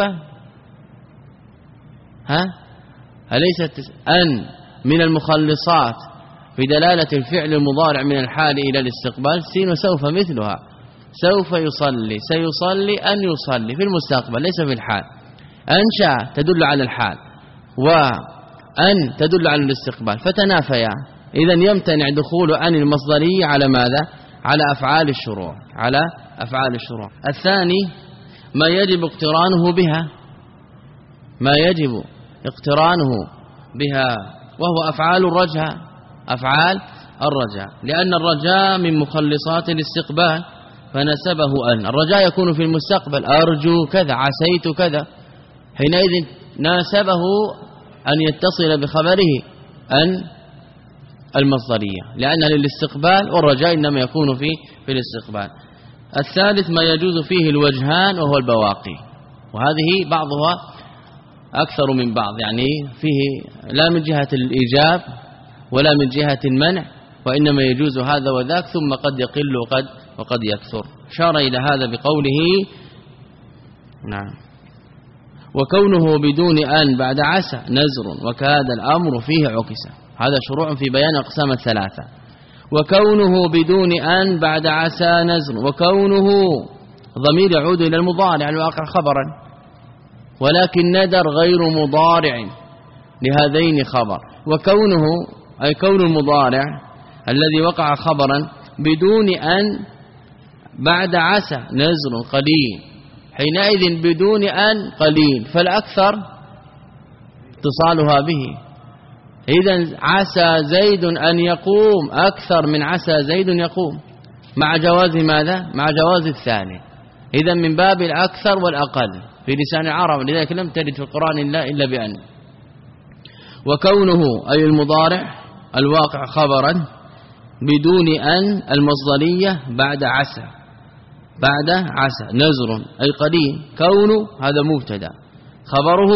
ها؟ أليست أن من المخلصات في دلالة الفعل المضارع من الحال إلى الاستقبال؟ سين سوف مثلها، سوف يصلي، سيصلي، أن يصلي في المستقبل ليس في الحال. أنشأ تدل على الحال، وأن تدل على الاستقبال، فتنافيا. إذن يمتنع دخول أن المصدرية على ماذا؟ على أفعال الشروع، على أفعال الشروع. الثاني ما يجب اقترانه بها، ما يجب اقترانه بها، وهو أفعال الرجاء، أفعال الرجاء، لأن الرجاء من مخلصات الاستقبال، فنسبه أن. الرجاء يكون في المستقبل، أرجو كذا، عسيت كذا، حينئذ ناسبه أن يتصل بخبره أن المصدرية، لأنها للاستقبال، والرجاء إنما يكون في في الاستقبال. الثالث ما يجوز فيه الوجهان وهو البواقي، وهذه بعضها أكثر من بعض، يعني فيه لا من جهة الإيجاب ولا من جهة المنع، وإنما يجوز هذا وذاك، ثم قد يقل وقد وقد يكثر. شار إلى هذا بقوله نعم وكونه بدون أن بعد عسى نزر وكاد الأمر فيه عكسا. هذا شروع في بيان أقسام الثلاثة. وكونه بدون أن بعد عسى نزر، وكونه ضمير يعود إلى المضارع الواقع خبرا، ولكن ندر غير مضارع لهذين خبر. وكونه أي كون المضارع الذي وقع خبرا بدون أن بعد عسى نزر قليل، حينئذ بدون أن قليل، فالأكثر اتصالها به. إذن عسى زيد أن يقوم أكثر من عسى زيد يقوم، مع جواز ماذا؟ مع جواز الثاني. إذن من باب الأكثر والأقل في لسان العرب، لذلك لم ترد في القرآن إلا, إلا بأن. وكونه أي المضارع الواقع خبرا بدون أن المصدرية بعد عسى، بعد عسى نزر أي قليل. كونه هذا مبتدا، خبره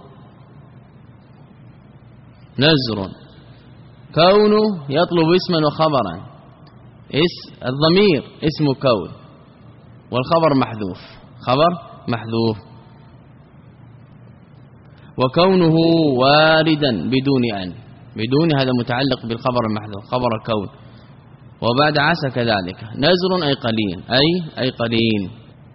نزر، كونه يطلب اسما وخبرا، اس الضمير اسم كون والخبر محذوف، خبر محذوف. وكونه واردا بدون أن، بدون هذا متعلق بالخبر المحذوف خبر الكون، وبعد عسى كذلك نزر أي قليل، أي أي قليل.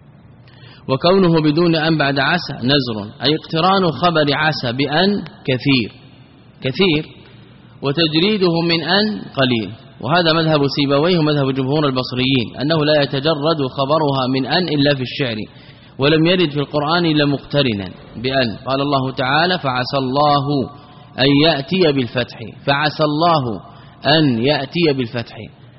وكونه بدون أن بعد عسى نزر أي اقتران خبر عسى بأن كثير كثير، وتجريده من أن قليل. وهذا مذهب سيبويه ومذهب جمهور البصريين، أنه لا يتجرد خبرها من أن إلا في الشعر، ولم يرد في القرآن إلا مقترنا بأن. قال الله تعالى فعسى الله أن يأتي بالفتح، فعسى الله أن يأتي بالفتح.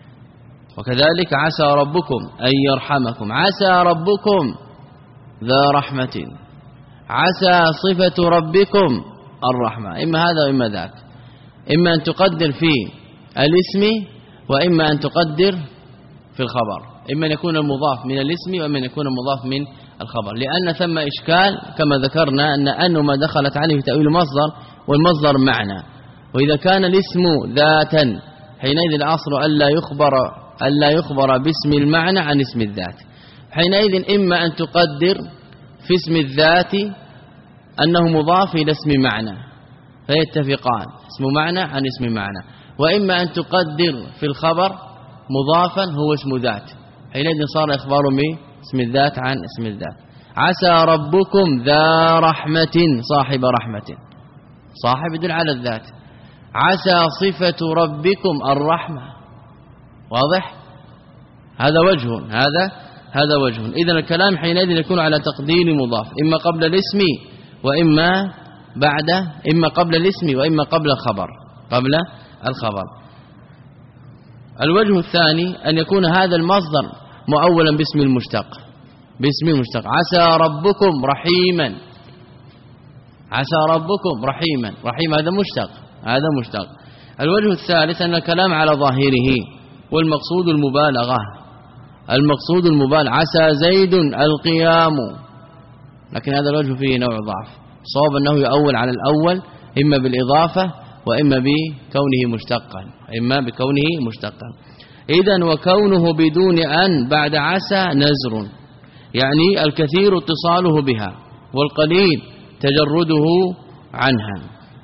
وكذلك عسى ربكم أن يرحمكم، عسى ربكم ذا رحمة، عسى صفة ربكم الرحمة. إما هذا وإما ذاك، إما أن تقدر في الاسم وإما أن تقدر في الخبر، إما أن يكون المضاف من الاسم وإما أن يكون المضاف من الخبر، لأن ثم إشكال كما ذكرنا أن أنه ما دخلت عليه تأويل مصدر، والمصدر معنى. وإذا كان الاسم ذاتا حينئذ الأصل ألا يخبر ألا يخبر باسم المعنى عن اسم الذات. حينئذ إما أن تقدر في اسم الذات أنه مضاف إلى اسم معنى فيتفقان، اسم معنى عن اسم معنى، وإما أن تقدر في الخبر مضافا هو اسم ذات، حينئذ صار إخبار باسم الذات عن اسم الذات. عسى ربكم ذا رحمة، صاحب رحمة، صاحب يدل على الذات. عسى صفة ربكم الرحمة، واضح؟ هذا وجه، هذا هذا وجه. إذن الكلام حينئذ يكون على تقدير مضاف، إما قبل الاسم وإما بعد، إما قبل الاسم وإما قبل الخبر، قبل الخبر. الوجه الثاني أن يكون هذا المصدر مؤولا باسم المشتق، باسم المشتق. عسى ربكم رحيما، عسى ربكم رحيما، رحيم هذا مشتق، هذا مشتق. الوجه الثالث أن الكلام على ظاهره، والمقصود المبالغة، المقصود المبالغة. عسى زيد القيام، لكن هذا الوجه فيه نوع ضعف، صواب أنه يؤول على الأول إما بالإضافة وإما بكونه مشتقا، إما بكونه مشتقا. إذن وكونه بدون أن بعد عسى نزر، يعني الكثير اتصاله بها والقليل تجرده عنها.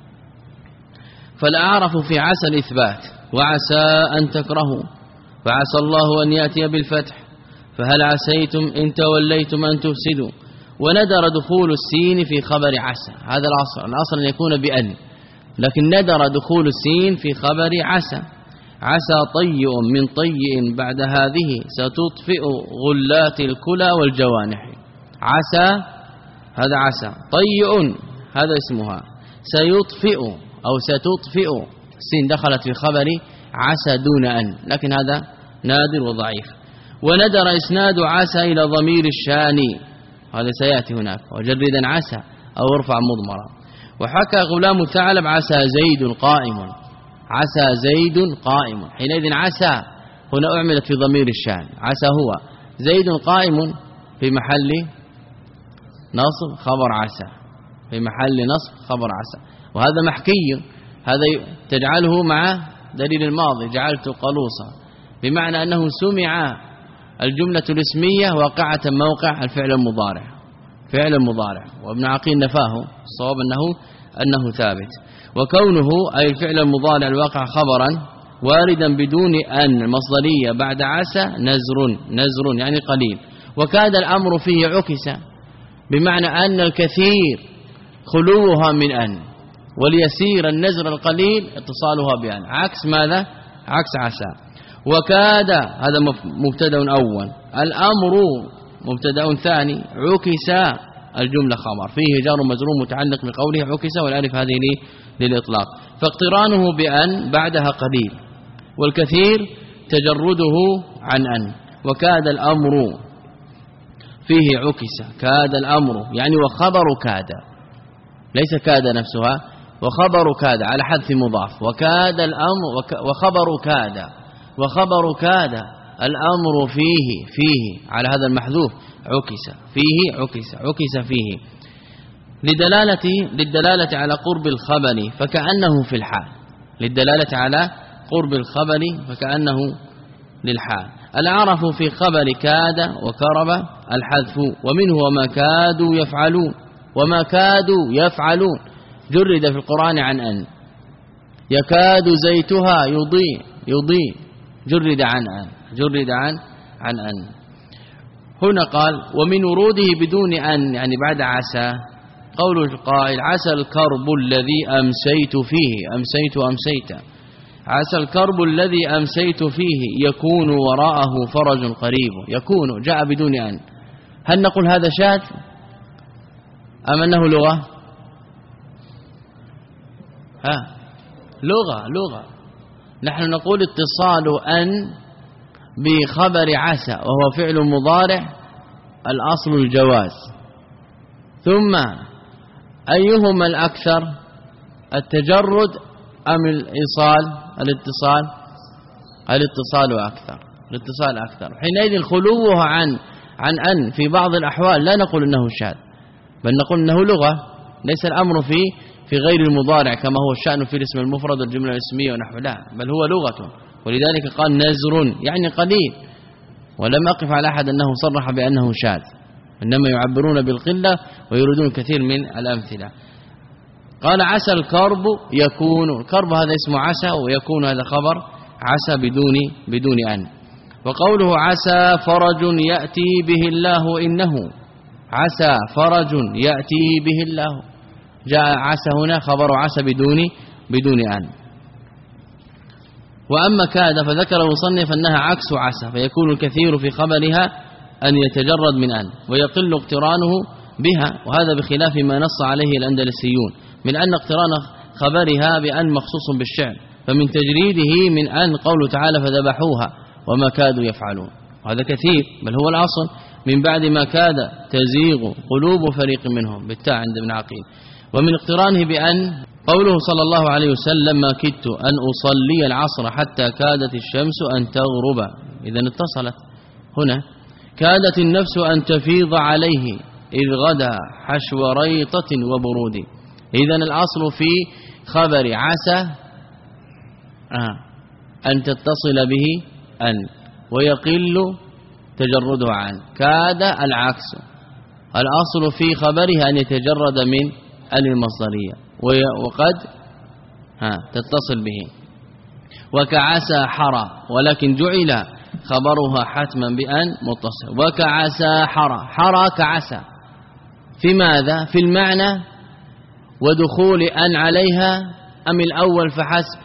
فالأعرف في عسى الإثبات، وعسى أن تكرهوا، فعسى الله أن يأتي بالفتح، فهل عسيتم إن توليتم أن تفسدوا. وندر دخول السين في خبر عسى، هذا الأصل، الأصل أن يكون بأن، لكن ندر دخول السين في خبر عسى. عسى طيء من طيء بعد هذه ستطفئ غلات الكلى والجوانح. عسى هذا عسى، طيء هذا اسمها، سيطفئ أو ستطفئ، السين دخلت في خبر عسى دون أن، لكن هذا نادر وضعيف. وندر إسناد عسى إلى ضمير الشان، هذا سيأتي هناك، وجردا عسى أو ارفع مضمرا. وحكى غلام الثعلب عسى زيد قائم، عسى زيد قائم، حينئذ عسى هنا أعملت في ضمير الشان، عسى هو زيد قائم في محل نصب خبر عسى، في محل نصب خبر عسى، وهذا محكي، هذا تجعله مع دليل الماضي جعلت قلوصا، بمعنى أنه سمع الجملة الاسمية واقعة موقع الفعل المضارع، فعل المضارع، وابن عقيل نفاه، الصواب أنه أنه ثابت. وكونه أي الفعل المضارع الواقع خبرا واردا بدون أن المصدرية بعد عسى نزر، نزر يعني قليل. وكاد الأمر فيه عكس، بمعنى أن الكثير خلوها من أن، وليسير النزر القليل اتصالها بأن، عكس ماذا؟ عكس عسى. وكاد هذا مبتدا أول، الأمر مبتدا ثاني، عكس الجملة خبر، فيه جار مجرور متعلق بقوله عكس، والالف هذه للإطلاق، فاقترانه بأن بعدها قليل، والكثير تجرده عن أن. وكاد الأمر فيه عكس، كاد الأمر يعني وخبر كاد، ليس كاد نفسها، وخبر كاد على حذف مضاف، وكاد الأمر وخبر كاد، وخبر كاد الأمر فيه، فيه على هذا المحذوف عكس، فيه عكس، عكس فيه، لدلالة للدلالة على قرب الخبر فكأنه في الحال، للدلالة على قرب الخبر فكأنه للحال. العرف في خبر كاد وكرب الحذف، ومنه وما كادوا يفعلون، وما كادوا يفعلون جرد في القرآن عن أن، يكاد زيتها يضيء، يضيء جرد عن أن، جرد عن عن أن. هنا قال ومن وروده بدون أن يعني بعد عسى، قول القائل عسى الكرب الذي أمسيت فيه، أمسيت أمسيت، عسى الكرب الذي أمسيت فيه يكون وراءه فرج قريب، يكون جاء بدون أن، هل نقول هذا شاذ أم أنه لغة؟ ها لغة، لغة. نحن نقول اتصال أن بخبر عسى وهو فعل مضارع الأصل الجواز، ثم أيهما الأكثر التجرد أم الإيصال؟ الاتصال، الاتصال أكثر، الاتصال أكثر. حينئذ خلوها عن عن أن في بعض الأحوال لا نقول إنه شاذ، بل نقول إنه لغة، ليس الأمر في في غير المضارع كما هو الشأن في الاسم المفرد والجملة الاسمية ونحو، لا، بل هو لغة، ولذلك قال نزر يعني قليل، ولم أقف على أحد أنه صرح بأنه شاذ، إنما يعبرون بالقلة ويريدون كثير من الأمثلة. قال عسى الكرب يكون، الكرب هذا اسم عسى، ويكون هذا خبر عسى بدون بدون أن. وقوله عسى فرج يأتي به الله إنه، عسى فرج يأتي به الله، جاء عسى هنا خبر عسى بدون بدون أن. وأما كاد فذكر المصنف أنها عكس عسى، فيكون الكثير في خبرها أن يتجرد من أن، ويقل اقترانه بها، وهذا بخلاف ما نص عليه الأندلسيون من أن اقتران خبرها بأن مخصوص بالشعر، فمن تجريده من أن قوله تعالى فذبحوها وما كادوا يفعلون، وهذا كثير، بل هو الأصل من بعد ما كاد تزيغ قلوب فريق منهم بالتاء عند ابن عقيل. ومن اقترانه بأن قوله صلى الله عليه وسلم ما كدت أن أصلي العصر حتى كادت الشمس أن تغرب، إذن اتصلت هنا. كادت النفس أن تفيض عليه إذ غدا حشو ريطة وبرود، إذن الأصل في خبر عسى آه أن تتصل به أن، ويقل تجرده عن. كاد العكس، الأصل في خبرها أن يتجرد من ال المصدرية، وقد ها تتصل به. وكعسى حرى، ولكن جعل خبرها حتما بأن متصل. وكعسى حرى، حرى كعسى في ماذا؟ في المعنى ودخول أن عليها أم الأول فحسب؟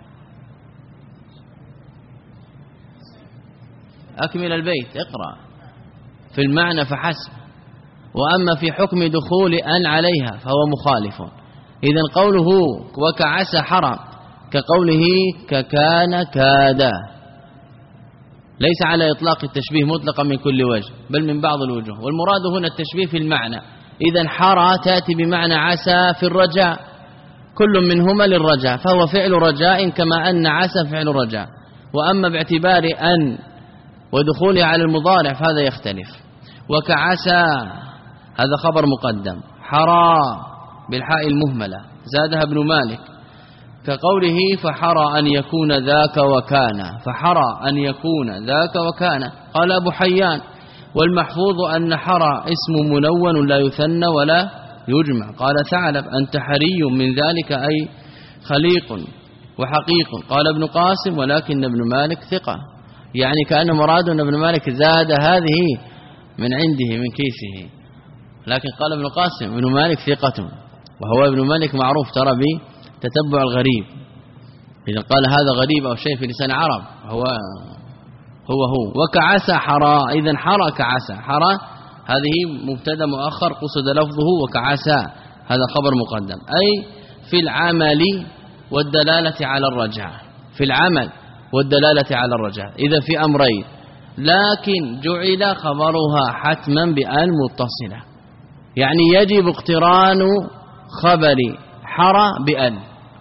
أكمل البيت اقرأ. في المعنى فحسب، وأما في حكم دخول أن عليها فهو مخالف. إذن قوله وكعسى حرى كقوله ككان كادا، ليس على إطلاق التشبيه مطلقا من كل وجه بل من بعض الوجوه. والمراد هنا التشبيه في المعنى. إذا حرى تأتي بمعنى عسى في الرجاء، كل منهما للرجاء، فهو فعل رجاء كما أن عسى فعل رجاء. وأما باعتبار أن ودخوله على المضارع فهذا يختلف. وكعسى هذا خبر مقدم، حرى بالحاء المهملة زادها ابن مالك، كقوله فحرى أن يكون ذاك وكان، فحرى أن يكون ذاك وكان. قال أبو حيان والمحفوظ أن حرى اسم منون لا يثنى ولا يجمع. قال ثعلب أنت حري من ذلك أي خليق وحقيق. قال ابن قاسم ولكن ابن مالك ثقة، يعني كأن مراد أن ابن مالك زاد هذه من عنده من كيسه، لكن قال ابن قاسم ابن مالك ثقة، وهو ابن مالك معروف ترى بتتبع الغريب، إذا قال هذا غريب أو شيء في لسان عرب هو هو هو. وكعسى حرى، إذا حرى كعسى، حرى هذه مبتدا مؤخر قصد لفظه، وكعسى هذا خبر مقدم، أي في العمل والدلالة على الرجعة، في العمل والدلالة على الرجعة. إذا في أمرين، لكن جعل خبرها حتما بأن متصلة، يعني يجب اقتران خبر حرى بأن،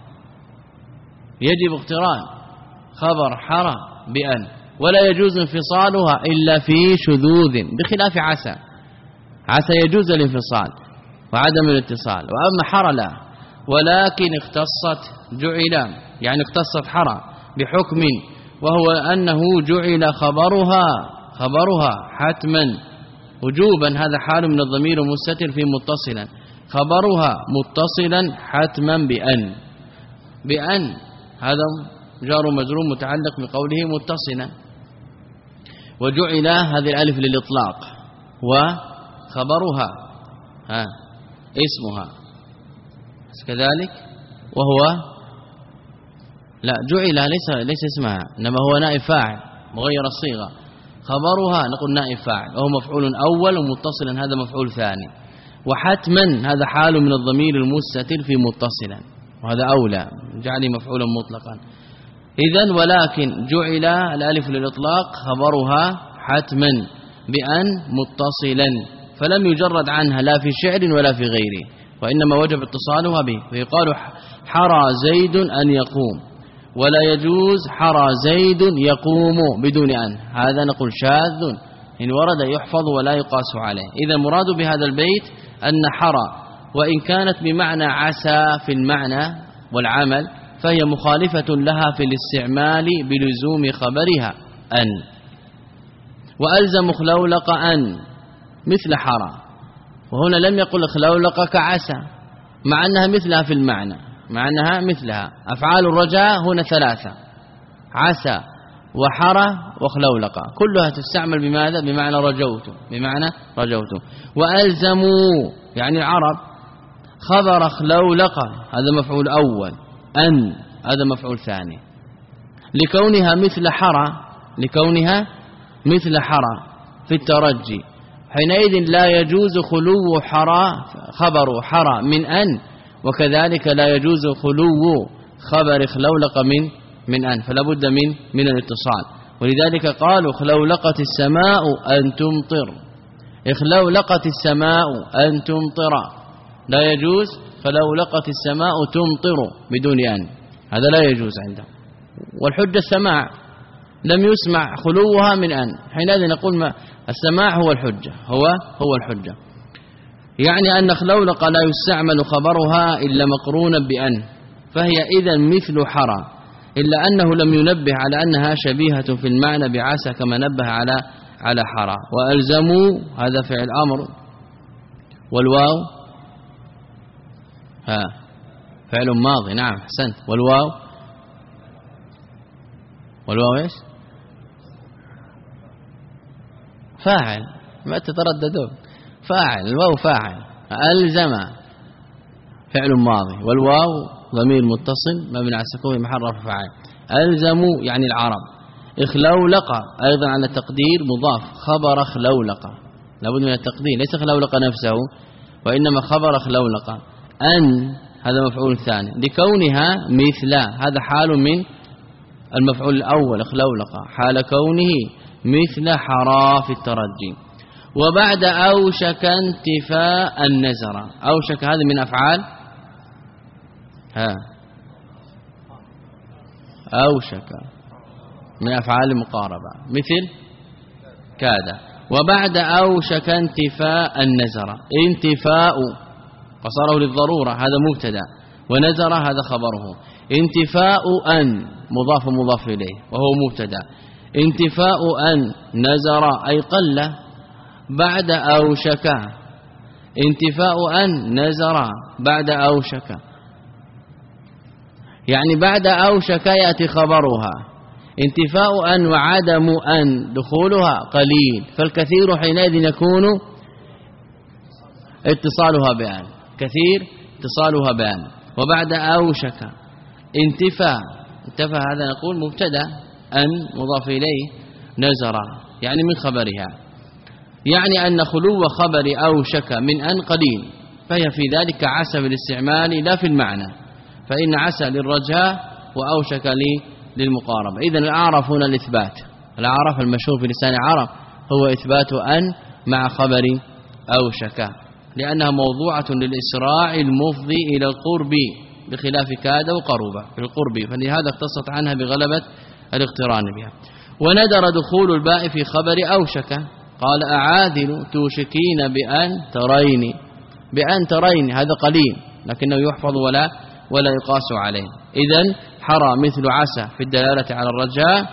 يجب اقتران خبر حرى بأن، ولا يجوز انفصالها إلا في شذوذ، بخلاف عسى. عسى يجوز الانفصال وعدم الاتصال، وأما حرى لا. ولكن اختصت جعل، يعني اختصت حرى بحكم، وهو أنه جعل خبرها خبرها حتما وجوبا، هذا حال من الضمير مستتر في متصلا، خبرها متصلا حتما بأن، بأن هذا جار مجرور متعلق بقوله متصلا. وجعل هذه الالف للإطلاق، وخبرها ها اسمها كذلك، وهو لا جعل ليس ليس اسمها، انما هو نائب فاعل مغير الصيغه. خبرها نقول نائب فاعل وهو مفعول اول، ومتصلا هذا مفعول ثاني. وحتما هذا حال من الضمير المستتر في متصلا، وهذا اولى جعل مفعولا مطلقا. اذا ولكن جعل الالف للاطلاق خبرها حتما بأن متصلا، فلم يجرد عنها لا في شعر ولا في غيره، وانما وجب اتصالها به. فيقال حرى زيد أن يقوم، ولا يجوز حرى زيد يقوم بدون أن، هذا نقول شاذ إن ورد يحفظ ولا يقاس عليه. إذا مراد بهذا البيت أن حرى وإن كانت بمعنى عسى في المعنى والعمل، فهي مخالفة لها في الاستعمال بلزوم خبرها أن. وألزم خلولق أن مثل حرى، وهنا لم يقل خلولق كعسى، مع أنها مثلها في المعنى، مع أنها مثلها. أفعال الرجاء هنا ثلاثة، عسى وحرى وخلولق، كلها تستعمل بماذا؟ بمعنى رجوت، بمعنى رجوت. وألزموا يعني العرب خبر خلولق، هذا مفعول أول، أن هذا مفعول ثاني، لكونها مثل حرى، لكونها مثل حرى في الترجي، حينئذ لا يجوز خلو حرى خبر حرى من أن، وكذلك لا يجوز خلو خبر خلولق من من أن، فلا بد من من الاتصال. ولذلك قالوا خلولقت السماء أن تمطر، خلولقت السماء أن تمطر، لا يجوز خلولقت السماء تمطر بدون أن، هذا لا يجوز عنده. والحجة السماع، لم يسمع خلوها من أن، حينئذ نقول ما السماع هو الحجة، هو هو الحجة. يعني أن خلولق لا يستعمل خبرها إلا مقرونا بأن، فهي إذا مثل حرى، إلا أنه لم ينبه على أنها شبيهة في المعنى بعسى كما نبه على على حرى. وألزموا هذا فعل أمر، والواو ها فعل ماضي، نعم أحسنت. والواو والواو ايش؟ فاعل، ما تترددون، فاعل، الواو فاعل. ألزم فعل ماضي، والواو ضمير متصل مبني على السكون محل رفع فاعل. ألزموا يعني العرب. اخلولق أيضا على تقدير مضاف، خبر خلولق، لابد من التقدير، ليس خلولق نفسه وإنما خبر خلولق. أن هذا مفعول ثاني، لكونها مثل، هذا حال من المفعول الأول خلولق، حال كونه مثل حرى في الترجي. وبعد أوشك انتفاء النزر. أوشك هذا من أفعال ها أوشك من أفعال المقاربة مثل كاد. وبعد أوشك انتفاء النزر. انتفاء قصره للضرورة هذا مبتدا، ونزر هذا خبره. انتفاء أن مضاف مضاف إليه وهو مبتدا. انتفاء أن نزر أي قل. بعد أوشك انتفاء أن نزر بعد أوشك، يعني بعد أوشك يأتي خبرها. انتفاء أن وعدم أن دخولها قليل، فالكثير حينئذ يكون اتصالها بأن، كثير اتصالها بأن. وبعد أوشك انتفاء انتفى هذا نقول مبتدا، أن مضاف إليه، نزر يعني من خبرها، يعني أن خلو خبر أوشك من أن قليل، فهي في ذلك عسى بالاستعمال لا في المعنى، فإن عسى للرجاء وأوشك للمقاربة. إذن الأعرف هنا الإثبات. الأعرف المشهور في لسان العرب هو إثبات أن مع خبر أوشك، لأنها موضوعة للإسراع المفضي إلى القرب بخلاف كاد وقرب في القرب، فلهذا اقتصت عنها بغلبة الاقتران بها. وندر دخول الباء في خبر أوشك. قال أعاذل توشكين بأن ترين. بأن ترين هذا قليل لكنه يحفظ ولا ولا يقاس عليه. إذن حرى مثل عسى في الدلالة على الرجاء،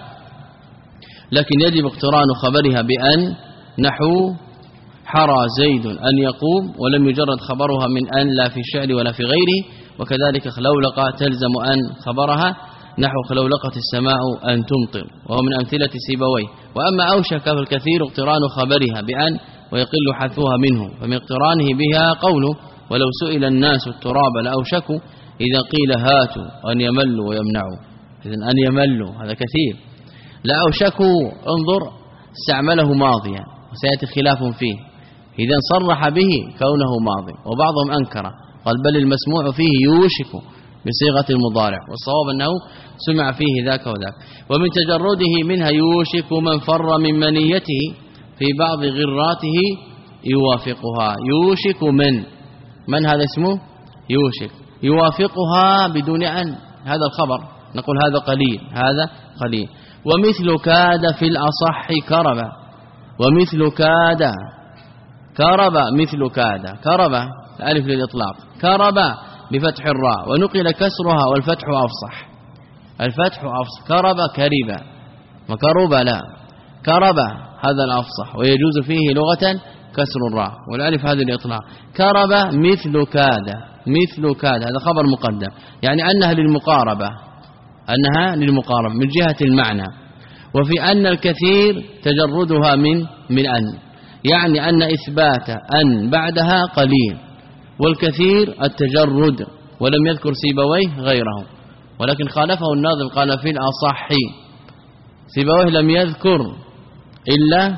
لكن يجب اقتران خبرها بأن، نحو حرى زيد أن يقوم، ولم يجرد خبرها من أن لا في الشعر ولا في غيره. وكذلك خلولقة تلزم أن خبرها، نحو خلولقة السماء أن تمطر، وهو من أمثلة سيبويه. وأما أوشك فالكثير اقتران خبرها بأن ويقل حذفها منه، فمن اقترانه بها قوله ولو سئل الناس التراب لأوشكوا إذا قيل هاتوا أن يملوا ويمنعوا. إذن أن يملوا هذا كثير. لأوشكوا انظر استعمله ماضيا وسيأتي خلاف فيه، إذن صرح به كونه ماضي، وبعضهم أنكره قال بل المسموع فيه يوشك بصيغة المضارع، والصواب أنه سمع فيه ذاك وذاك. ومن تجرده منها يوشك من فر من منيته في بعض غراته يوافقها. يوشك من من هذا اسمه يوشك، يوافقها بدون أن، هذا الخبر نقول هذا قليل، هذا قليل. ومثل كاد في الأصح كرب. ومثل كاد كرب مثل كاد كرب الألف للإطلاق، كرب بفتح الراء ونقل كسرها والفتح أفصح. الفتح أفصح. كرب كرب وكرب لا، كرب هذا الأفصح، ويجوز فيه لغة كسر الراء والألف هذا الإطلاق. كرب مثل كاد مثل كاد هذا خبر مقدم، يعني أنها للمقاربة، أنها للمقاربة من جهة المعنى. وفي أن الكثير تجردها من من أن، يعني أن إثبات أن بعدها قليل، والكثير التجرد. ولم يذكر سيبويه غيره، ولكن خالفه الناظم قال في الأصح. سيبويه لم يذكر إلا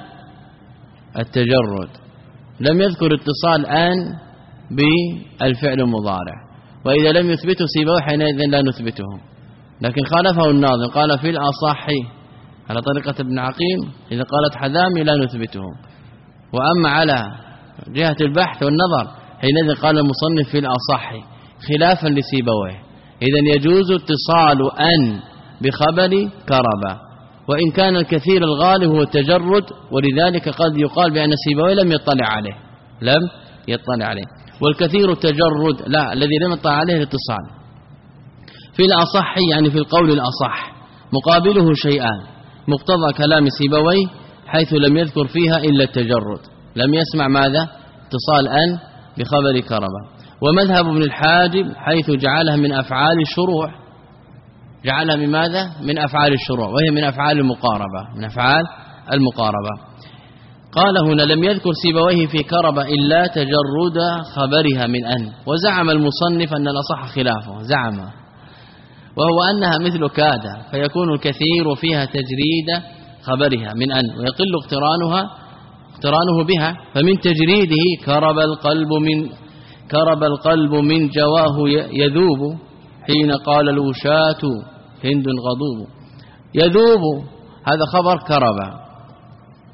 التجرد، لم يذكر اتصال أن بالفعل المضارع، وإذا لم يثبته سيبويه حينئذ لا نثبته. لكن خالفه الناظم قال في الأصح على طريقة ابن عقيم، إذا قالت حذامي لا نثبته. وأما على جهة البحث والنظر حينئذ قال المصنف في الأصح خلافا لسيبويه. إذن يجوز اتصال أن بخبر كرب، وإن كان الكثير الغالب هو التجرد، ولذلك قد يقال بأن سيبويه لم يطلع عليه لم يطلع عليه والكثير التجرد لا، الذي لم يطلع عليه الاتصال. في الأصح يعني في القول الأصح مقابله شيئان: مقتضى كلام سيبويه حيث لم يذكر فيها إلا التجرد، لم يسمع ماذا اتصال أن بخبر كربة. ومذهب ابن الحاجب حيث جعلها من أفعال الشروع، جعلها من ماذا؟ من أفعال الشروع، وهي من أفعال المقاربة، من أفعال المقاربة. قال هنا لم يذكر سيبويه في كربة إلا تجرد خبرها من أن. وزعم المصنف أن الأصح خلافه، زعم وهو أنها مثل كاد، فيكون الكثير فيها تجريد خبرها من أن، ويقل اقترانها اقترانه بها. فمن تجريده كرب القلب من كرب القلب من جواه يذوب حين قال الوشاة هند غضوب. يذوب هذا خبر كرب،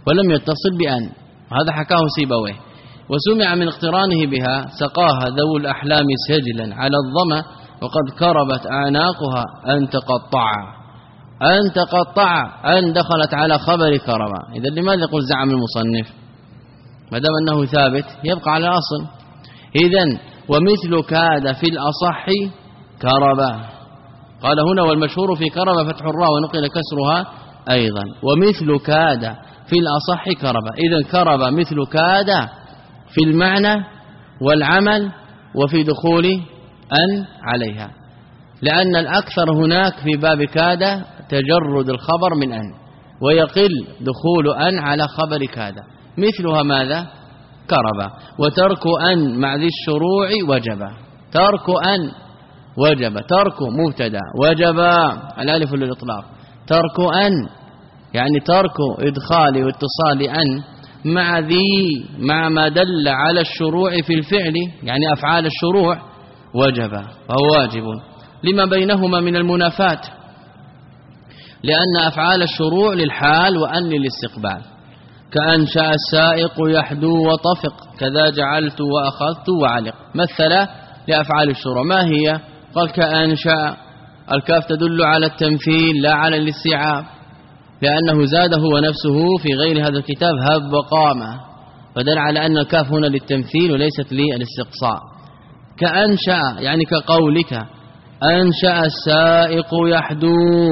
ولم يتصل بأن، هذا حكاه سيبويه. وسمع من اقترانه بها سقاها ذو الأحلام سجلا على الظما وقد كربت أعناقها أن تقطع أن تقطع أن دخلت على خبر كربا. إذا لماذا يقول زعم المصنف ما دام أنه ثابت يبقى على الأصل؟ إذن ومثل كاد في الأصح كربا، قال هنا والمشهور في كربا فتح الراء ونقل كسرها أيضا، ومثل كاد في الأصح كربا. إذن كربا مثل كاد في المعنى والعمل وفي دخول أن عليها، لأن الأكثر هناك في باب كاد تجرد الخبر من أن، ويقل دخول أن على خبر كاد. مثلها ماذا؟ كربا. وترك أن مع ذي الشروع وجب، ترك أن وجب، ترك مبتدا وجب الالف للإطلاق، ترك أن يعني ترك إدخال واتصال أن مع ذي مع ما دل على الشروع في الفعل، يعني أفعال الشروع وجب وهو واجب لما بينهما من المنافات، لأن أفعال الشروع للحال وأن للاستقبال. كأنشأ السائق يحدو وطفق، كذا جعلت وأخذت وعلق، مثل لأفعال الشروع. ما هي؟ قال كأنشأ، الكاف تدل على التمثيل لا على الاستيعاب، لأنه زاده ونفسه في غير هذا الكتاب هب وقام، فدل على أن الكاف هنا للتمثيل وليست للاستقصاء. كأنشأ يعني كقولك أنشأ السائق يحدو،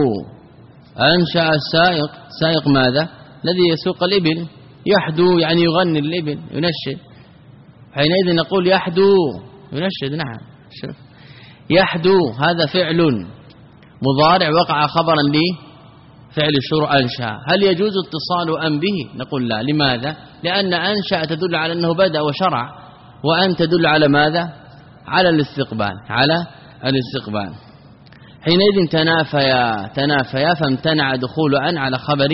أنشأ السائق، سائق ماذا؟ الذي يسوق الإبل، يحدو يعني يغني الإبل ينشد، حينئذ نقول يحدو ينشد. نعم شوف يحدو هذا فعل مضارع وقع خبرا لفعل الشروع أنشأ، هل يجوز اتصال أن به؟ نقول لا. لماذا؟ لأن أنشأ تدل على أنه بدأ وشرع، وأن تدل على ماذا؟ على الاستقبال، على الاستقبال. حينئذ تنافيا تنافيا فامتنع دخول أن على خبر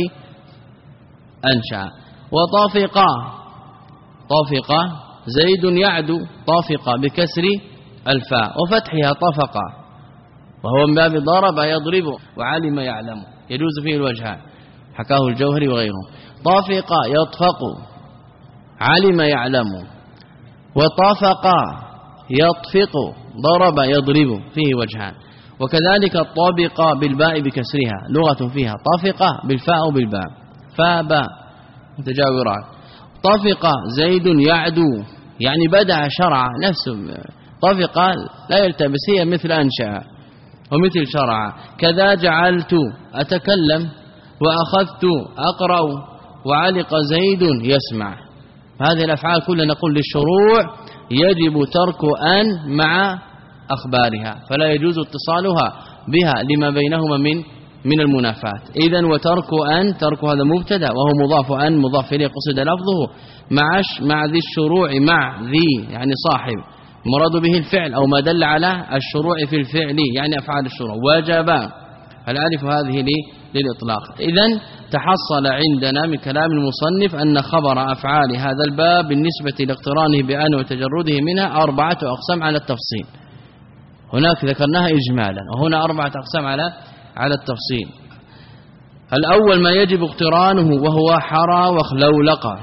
أنشأ. وطافقا، طافقا زيد يعدو، طافقا بكسر الفاء وفتحها طفقا، وهو من باب ضرب يضرب وعلم يعلم، يجوز فيه الوجهان، حكاه الجوهري وغيره. طافقا يطفق، علم يعلم، وطافقا يطفق، ضرب يضرب، فيه وجهان. وكذلك الطابقة بالباء بكسرها لغة فيها، طافقة بالفاء وبالباء، فاباء متجاورات. طفق زيد يعدو يعني بدأ شرع نفسه، طفق لا يلتبس، هي مثل أنشأ ومثل شرع. كذا جعلت أتكلم، وأخذت أقرأ، وعلق زيد يسمع. هذه الأفعال كلها نقول للشروع يجب ترك أن مع أخبارها، فلا يجوز اتصالها بها لما بينهما من من المنافات. إذن وترك أن، ترك هذا مبتدا وهو مضاف أن مضاف إليه قصد لفظه مع مع ذي الشروع، مع ذي يعني صاحب، مراد به الفعل أو ما دل على الشروع في الفعل يعني أفعال الشروع. وجب الألف هذه للإطلاق. إذن تحصل عندنا من كلام المصنف أن خبر أفعال هذا الباب بالنسبة لاقترانه بأن وتجرده منها أربعة أقسام على التفصيل، هناك ذكرناها إجمالا، وهنا أربعة أقسام على على التفصيل. الأول ما يجب اقترانه وهو حرى وخلولقة،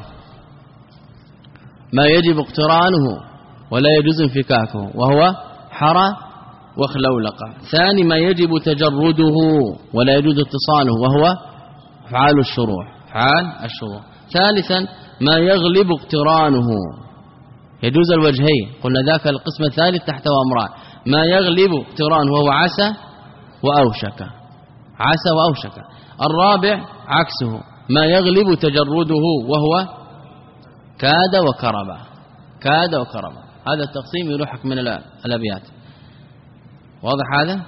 ما يجب اقترانه ولا يجوز انفكاكه وهو حرى وخلولقة. ثاني ما يجب تجرده ولا يجوز اتصاله وهو أفعال الشروع، أفعال الشروع. ثالثا ما يغلب اقترانه، يجوز الوجهين، قلنا ذاك القسم الثالث تحته أمران، ما يغلب اقترانه وهو عسى وأوشك، عسى وأوشك. الرابع عكسه ما يغلب تجرده وهو كاد وكرب، كاد وكرب. هذا التقسيم يلحق من الأبيات، واضح هذا؟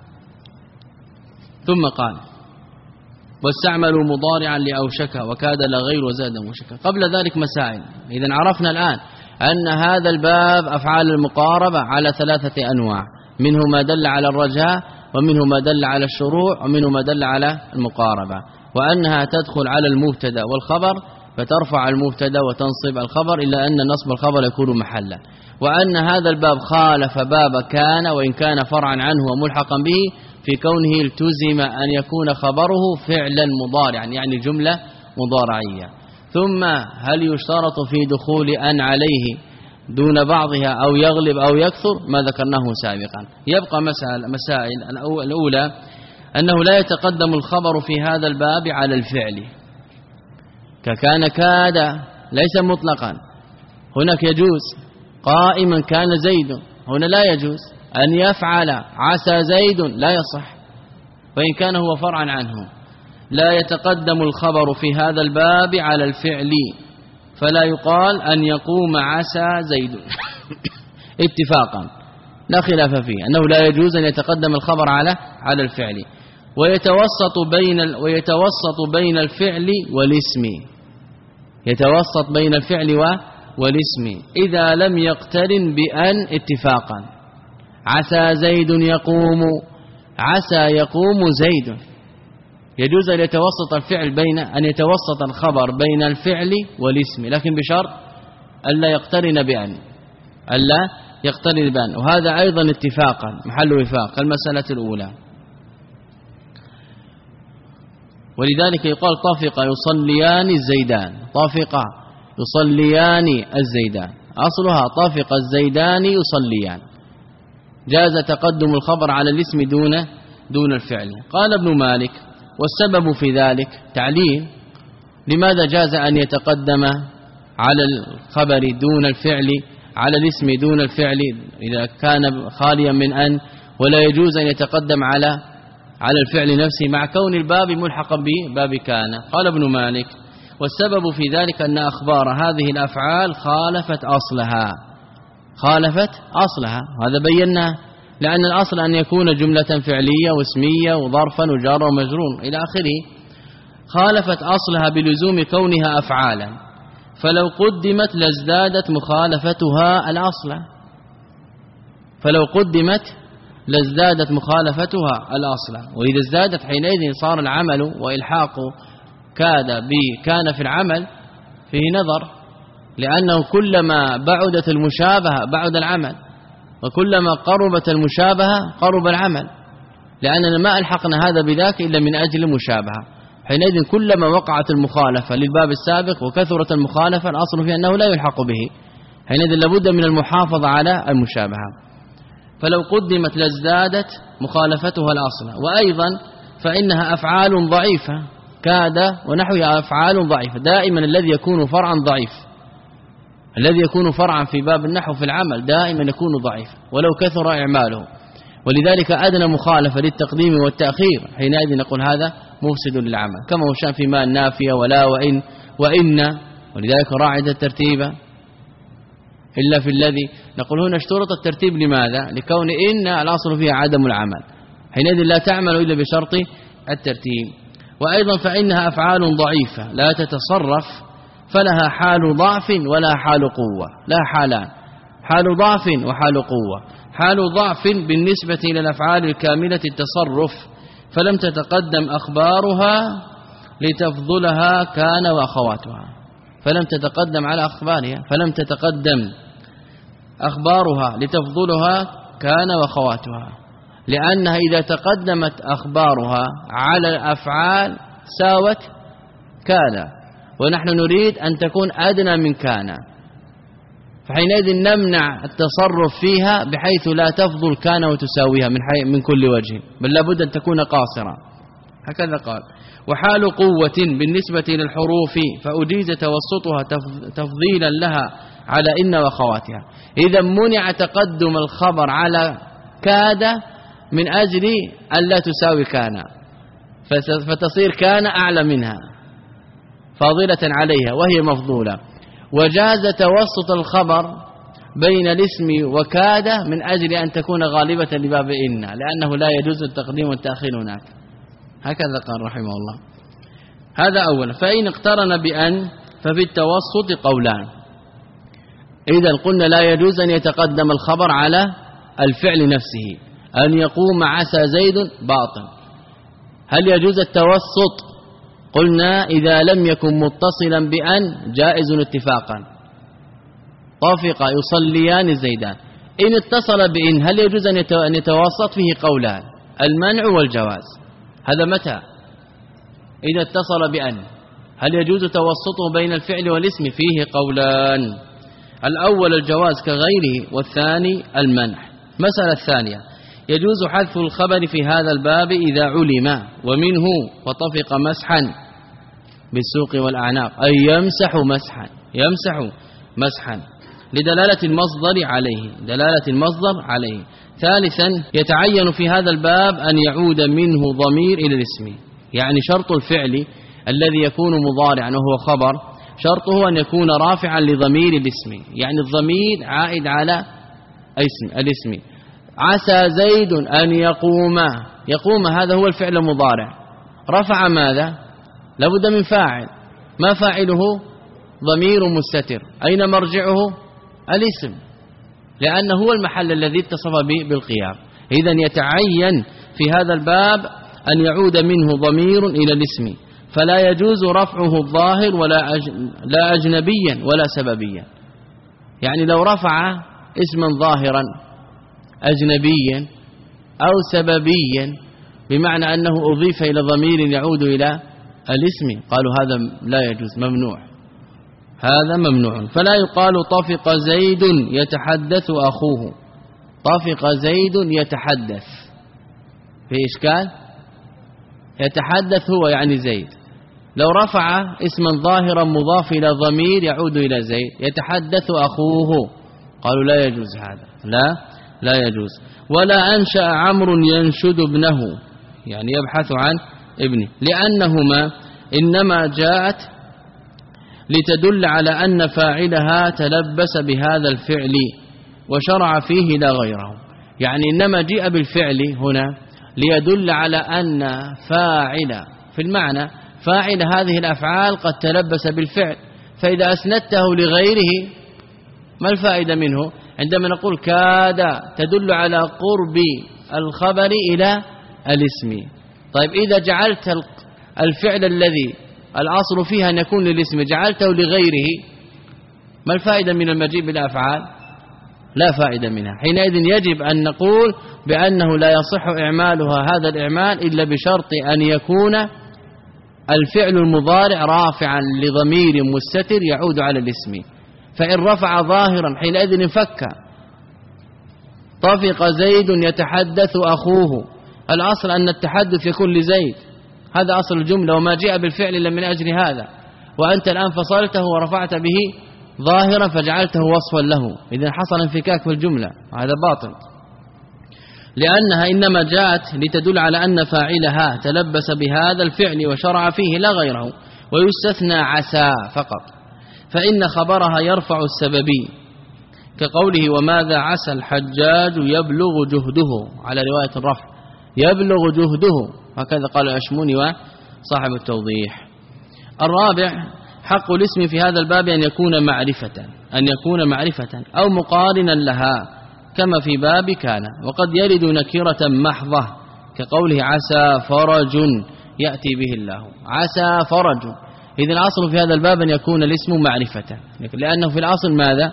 ثم قال واستعملوا مضارعا لأوشك وكاد لغير وزاد موشك. قبل ذلك مسائل. إذن عرفنا الآن أن هذا الباب أفعال المقاربة على ثلاثة أنواع، منه ما دل على الرجاء، ومنه ما دل على الشروع، ومنه ما دل على المقاربة، وأنها تدخل على المبتدا والخبر فترفع المبتدا وتنصب الخبر، إلا أن نصب الخبر يكون محلا. وأن هذا الباب خالف باب كان وإن كان فرعا عنه وملحقا به في كونه التزم أن يكون خبره فعلا مضارعا يعني جملة مضارعية. ثم هل يشترط في دخول أن عليه دون بعضها أو يغلب أو يكثر؟ ما ذكرناه سابقا. يبقى مسائل مسائل الأولى أنه لا يتقدم الخبر في هذا الباب على الفعل، ككان كاد ليس مطلقا. هناك يجوز قائما كان زيد، هنا لا يجوز أن يفعل عسى زيد، لا يصح، وإن كان هو فرعا عنه. لا يتقدم الخبر في هذا الباب على الفعل، فلا يقال أن يقوم عسى زيد اتفاقا لا خلاف فيه أنه لا يجوز أن يتقدم الخبر على على الفعل. ويتوسط بين ال... ويتوسط بين الفعل والاسم، يتوسط بين الفعل و... والاسم إذا لم يقترن بأن اتفاقا. عسى زيد يقوم، عسى يقوم زيد، يجوز أن يتوسط الفعل بين أن يتوسط الخبر بين الفعل والاسم، لكن بشرط ألا يقترن بأن ألا يقترن بأن وهذا أيضا اتفاقا محل وفاق المسألة الأولى. ولذلك يقال طفق يصليان الزيدان، طفق يصليان الزيدان، أصلها طفق الزيدان يصليان، جاز تقدم الخبر على الاسم دون دون الفعل. قال ابن مالك والسبب في ذلك تعليل، لماذا جاز أن يتقدم على الخبر دون الفعل على الاسم دون الفعل إذا كان خاليا من أن، ولا يجوز أن يتقدم على على الفعل نفسه مع كون الباب ملحقا بباب كان؟ قال ابن مالك والسبب في ذلك أن أخبار هذه الأفعال خالفت أصلها، خالفت أصلها، وهذا بيناه، لأن الأصل أن يكون جملة فعلية واسمية وظرفا وجار ومجرور إلى آخره، خالفت أصلها بلزوم كونها أفعالا، فلو قدمت لازدادت مخالفتها الأصل، فلو قدمت لازدادت مخالفتها الأصل، وإذا ازدادت حينئذ صار العمل وإلحاق كاد بكان في العمل فيه نظر، لأنه كلما بعدت المشابهة بعد العمل، وكلما قربت المشابهة قرب العمل، لأننا ما ألحقنا هذا بذاك إلا من أجل المشابهة. حينئذ كلما وقعت المخالفة للباب السابق وكثرت المخالفة الأصل فيها أنه لا يلحق به، حينئذ لابد من المحافظة على المشابهة، فلو قدمت لازدادت مخالفتها الأصل. وأيضا فإنها أفعال ضعيفة، كاد ونحوها أفعال ضعيفة، دائما الذي يكون فرعا ضعيف، الذي يكون فرعا في باب النحو في العمل دائما يكون ضعيف ولو كثر إعماله، ولذلك أدنى مخالفة للتقديم والتأخير حينئذ نقول هذا مفسد للعمل، كما هو شأن في ما النافية ولا وإن وإن، ولذلك راعد الترتيب إلا في الذي، نقول هنا اشترط الترتيب لماذا؟ لكون إن الأصل فيها عدم العمل، حينئذ لا تعمل إلا بشرط الترتيب. وأيضا فإنها أفعال ضعيفة لا تتصرف، فلها حال ضعف ولا حال قوة، لا حالان، حال ضعف وحال قوة. حال ضعف بالنسبة إلى الأفعال الكاملة التصرف، فلم تتقدم أخبارها لتفضلها كان وأخواتها، فلم تتقدم على أخبارها، فلم تتقدم أخبارها لتفضلها كان وأخواتها، لأنها إذا تقدمت أخبارها على الأفعال ساوت كان، ونحن نريد أن تكون أدنى من كان، فحينئذ نمنع التصرف فيها بحيث لا تفضل كان وتساويها من حي من كل وجه، بل لابد أن تكون قاصرة. هكذا قال. وحال قوة بالنسبة للحروف فأجيز توسطها تفضيلا لها على إن وأخواتها، إذا منع تقدم الخبر على كاد من أجل أن لا تساوي كان، فتصير كان أعلى منها فاضلة عليها وهي مفضولة. وجاز توسط الخبر بين الاسم وكاد من أجل أن تكون غالبة لباب إن، لأنه لا يجوز التقديم والتأخير هناك. هكذا قال رحمه الله. هذا أولا. فإن اقترن بأن ففي التوسط قولان. إذا قلنا لا يجوز أن يتقدم الخبر على الفعل نفسه، أن يقوم عسى زيد باطل. هل يجوز التوسط؟ قلنا إذا لم يكن متصلا بأن جائز اتفاقا، طافق يصليان الزيدان. إن اتصل بإن هل يجوز أن يتوسط؟ فيه قولان، المنع والجواز. هذا متى؟ إذا اتصل بأن، هل يجوز توسطه بين الفعل والاسم؟ فيه قولان، الأول الجواز كغيره، والثاني المنع. مسألة الثانية: يجوز حذف الخبر في هذا الباب إذا علم، ومنه وطفق مسحا بالسوق والأعناق، أي يمسح مسحا، يمسح مسحا لدلالة المصدر عليه، دلالة المصدر عليه. ثالثا: يتعين في هذا الباب أن يعود منه ضمير إلى الاسم، يعني شرط الفعل الذي يكون مضارعا وهو خبر شرطه أن يكون رافعا لضمير الاسم، يعني الضمير عائد على اسم الاسم. عسى زيد أن يقوم، يقوم هذا هو الفعل المضارع، رفع ماذا؟ لابد من فاعل، ما فاعله؟ ضمير مستتر، أين مرجعه؟ الاسم، لأنه هو المحل الذي اتصف به بالقيام. إذن يتعين في هذا الباب أن يعود منه ضمير إلى الاسم، فلا يجوز رفعه الظاهر ولا أج... لا أجنبيا ولا سببيا. يعني لو رفع اسما ظاهرا أجنبيا أو سببيا بمعنى أنه أضيف إلى ضمير يعود إلى الاسم، قالوا هذا لا يجوز، ممنوع، هذا ممنوع. فلا يقال طفق زيد يتحدث أخوه، طفق زيد يتحدث، في إشكال؟ يتحدث هو يعني زيد، لو رفع اسما ظاهرا مضاف إلى ضمير يعود إلى زيد، يتحدث أخوه، قالوا لا يجوز هذا، لا لا يجوز. ولا أنشأ عمرو ينشد ابنه، يعني يبحث عن ابنه، لأنهما إنما جاءت لتدل على أن فاعلها تلبس بهذا الفعل وشرع فيه لا غيره، يعني إنما جاء بالفعل هنا ليدل على أن فاعل في المعنى فاعل هذه الأفعال قد تلبس بالفعل، فإذا أسندته لغيره ما الفائدة منه؟ عندما نقول كاد تدل على قرب الخبر إلى الاسم. طيب إذا جعلت الفعل الذي الأصل فيها أن يكون للاسم جعلته لغيره، ما الفائدة من المجيء بالأفعال؟ لا فائدة منها. حينئذ يجب أن نقول بأنه لا يصح إعمالها هذا الإعمال إلا بشرط أن يكون الفعل المضارع رافعا لضمير مستتر يعود على الاسم، فإن رفع ظاهرا حينئذ انفك. طفق زيد يتحدث أخوه، الأصل أن التحدث يكون لزيد، هذا أصل الجملة، وما جاء بالفعل إلا من أجل هذا، وأنت الآن فصلته ورفعت به ظاهرا فجعلته وصفا له، إذن حصل انفكاك في الجملة، هذا باطل، لأنها إنما جاءت لتدل على أن فاعلها تلبس بهذا الفعل وشرع فيه لا غيره. ويستثنى عسى فقط، فإن خبرها يرفع السببي، كقوله وماذا عسى الحجاج يبلغ جهده، على رواية الرفع يبلغ جهده، هكذا قال الأشموني وصاحب التوضيح. الرابع: حق الاسم في هذا الباب أن يكون معرفة، أن يكون معرفة أو مقارنا لها، كما في باب كان، وقد يرد نكرة محضة كقوله عسى فرج يأتي به الله، عسى فرج. إذن الأصل في هذا الباب أن يكون الاسم معرفة، لأنه في الأصل ماذا؟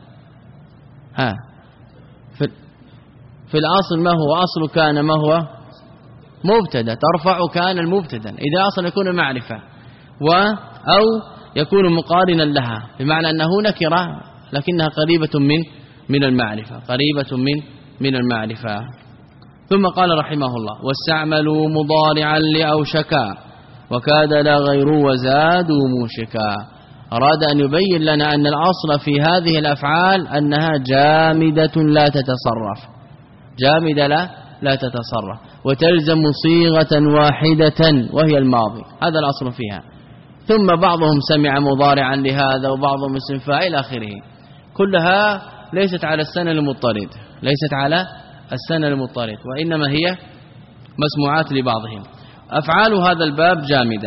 ها في, في الأصل ما هو أصل كان؟ ما هو مبتدا، ترفع كان المبتدا، إذا أصل يكون معرفة، و أو يكون مقارنا لها، بمعنى أنه نكرة لكنها قريبة من من المعرفة، قريبة من من المعرفة. ثم قال رحمه الله واستعملوا مضارعا لأوشكا وكاد لا غير وزادوا موشكا. أراد أن يبين لنا أن الأصل في هذه الأفعال أنها جامدة لا تتصرف، جامدة لا لا تتصرف، وتلزم صيغة واحدة وهي الماضي، هذا الأصل فيها. ثم بعضهم سمع مضارعا لهذا وبعضهم اسم فاعل آخره، كلها ليست على السنة المضطرد، ليست على السنة المضطرد، وإنما هي مسموعات لبعضهم. أفعال هذا الباب جامدة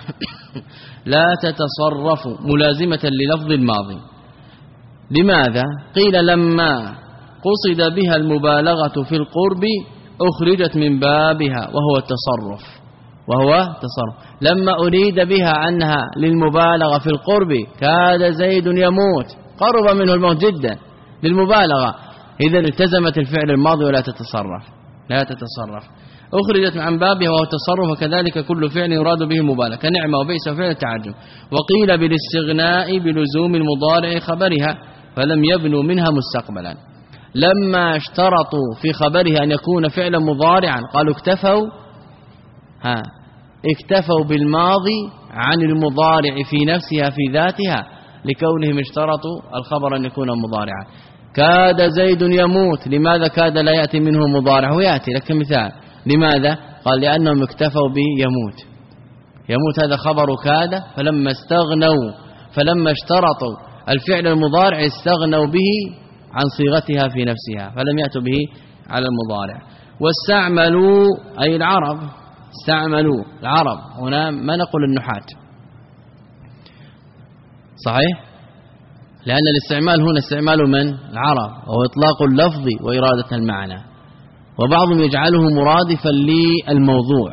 لا تتصرف، ملازمة للفظ الماضي. لماذا؟ قيل لما قصد بها المبالغة في القرب أخرجت من بابها وهو التصرف، وهو تصرف. لما أريد بها أنها للمبالغة في القرب، كاد زيد يموت، قرب منه الموت جدا للمبالغة، إذن التزمت الفعل الماضي ولا تتصرف، لا تتصرف. أخرجت عن بابها وهو التصرف، وكذلك كل فعل يراد به المبالغة كنعمة وبئس وفعل التعجب. وقيل بالاستغناء بلزوم المضارع خبرها فلم يبنوا منها مستقبلا. لما اشترطوا في خبرها أن يكون فعلا مضارعا قالوا اكتفوا ها اكتفوا بالماضي عن المضارع في نفسها في ذاتها لكونهم اشترطوا الخبر أن يكون مضارعا. كاد زيد يموت، لماذا كاد لا يأتي منه مضارع؟ ويأتي لك مثال. لماذا؟ قال لأنهم اكتفوا بيموت. يموت هذا خبر كاد، فلما استغنوا فلما اشترطوا الفعل المضارع استغنوا به عن صيغتها في نفسها فلم يأتوا به على المضارع. واستعملوا أي العرب، استعملوا العرب هنا ما نقول النحاة صحيح، لأن الاستعمال هنا استعمال من؟ العرب، وهو إطلاق اللفظ وإرادة المعنى، وبعضهم يجعله مرادفا للموضوع،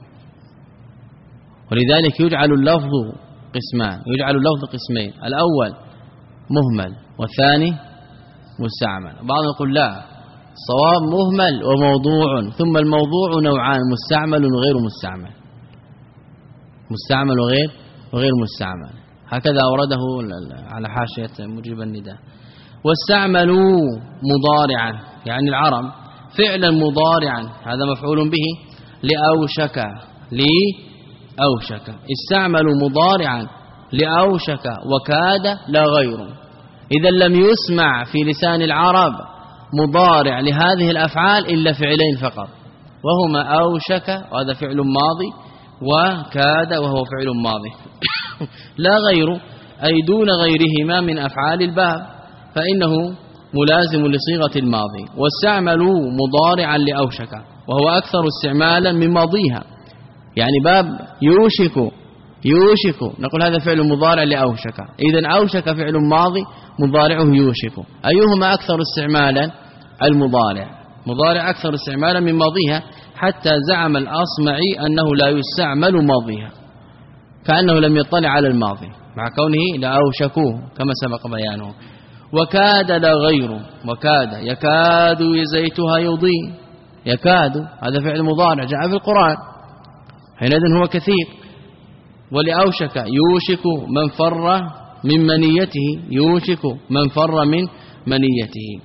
ولذلك يجعل اللفظ قسمان، يجعل اللفظ قسمين، الأول مهمل والثاني مستعمل. بعضهم يقول لا، صواب مهمل وموضوع، ثم الموضوع نوعان، مستعمل وغير مستعمل، مستعمل وغير وغير مستعمل، هكذا أورده على حاشية مجيب النداء. واستعملوا مضارعا يعني العرب فعلا مضارعا، هذا مفعول به، لأوشك لأوشك، استعملوا مضارعا لأوشك وكاد لا غير. إذا لم يسمع في لسان العرب مضارع لهذه الأفعال إلا فعلين فقط، وهما أوشك وهذا فعل ماضي، وكاد وهو فعل ماضي لا غير، أي دون غيرهما من أفعال الباب، فإنه ملازم لصيغة الماضي. واستعملوا مضارعا لأوشك وهو أكثر استعمالا من ماضيها، يعني باب يوشك يوشك نقول هذا فعل مضارع لأوشك، إذن أوشك فعل ماضي مضارعه يوشك، أيهما أكثر استعمالا؟ المضارع، مضارع أكثر استعمالا من ماضيها، حتى زعم الأصمعي أنه لا يستعمل ماضيها، كأنه لم يطلع على الماضي مع كونه لأوشكوه كما سبق بيانه. وكاد لا غير، وكاد يكاد زيتها يضيء، يكاد هذا فعل مضارع جاء في القرآن، حينئذ هو كثير. ولأوشك يوشك من فر من منيته، يوشك من فر من منيته.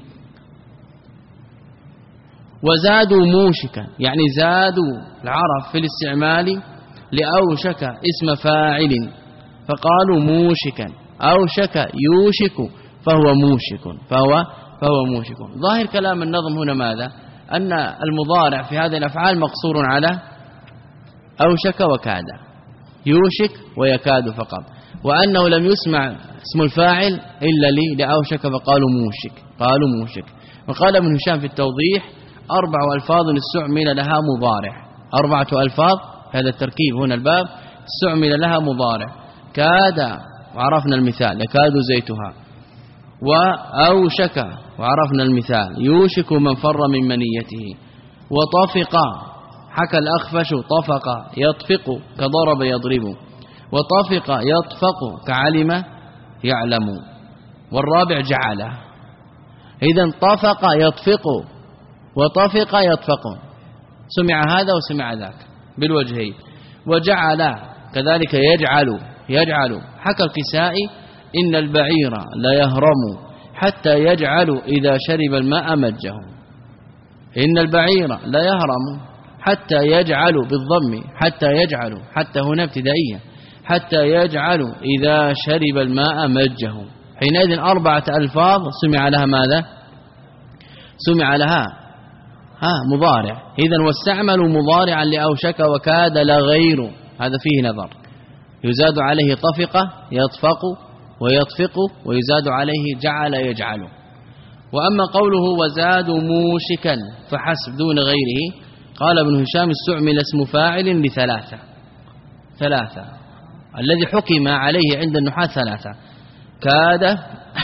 وزادوا موشكا يعني زادوا العرب في الاستعمال لأوشك اسم فاعل فقالوا موشكا، أوشك يوشك فهو موشك، فهو فهو موشك. ظاهر كلام النظم هنا ماذا؟ أن المضارع في هذه الأفعال مقصور على أوشك وكاد، يوشك ويكاد فقط، وأنه لم يسمع اسم الفاعل إلا لي لأوشك فقالوا موشك، قالوا موشك. وقال ابن هشام في التوضيح أربع ألفاظ استعمل لها مضارع، أربعة ألفاظ هذا التركيب هنا الباب استعمل لها مضارع، كاد وعرفنا المثال يكاد زيتها، وأوشك وعرفنا المثال يوشك من فر من منيته، وطفق حكى الأخفش طفق يطفق كضرب يضرب، وطفق يطفق كعلم يعلم، والرابع جعله. إذن طفق يطفق وطفق يطفق، سمع هذا وسمع ذاك بالوجهين. وجعل كذلك يجعل يجعل، حكى الكسائي إن البعير لا يهرم حتى يجعل إذا شرب الماء مجه، إن البعير لا يهرم حتى يجعل بالضم، حتى يجعل، حتى هنا ابتدائية، حتى يجعل إذا شرب الماء مجه. حينئذ أربعة ألفاظ سمع لها ماذا؟ سمع لها ها مضارع. إذن واستعملوا مضارعا لأوشك وكاد لا غير، هذا فيه نظر، يزاد عليه طفق يطفق ويطفق، ويزاد عليه جعل يجعل. وأما قوله وزادوا موشكا فحسب دون غيره، قال ابن هشام استعمل اسم فاعل لثلاثة، ثلاثة الذي حكم عليه عند النحاة ثلاثة، كاد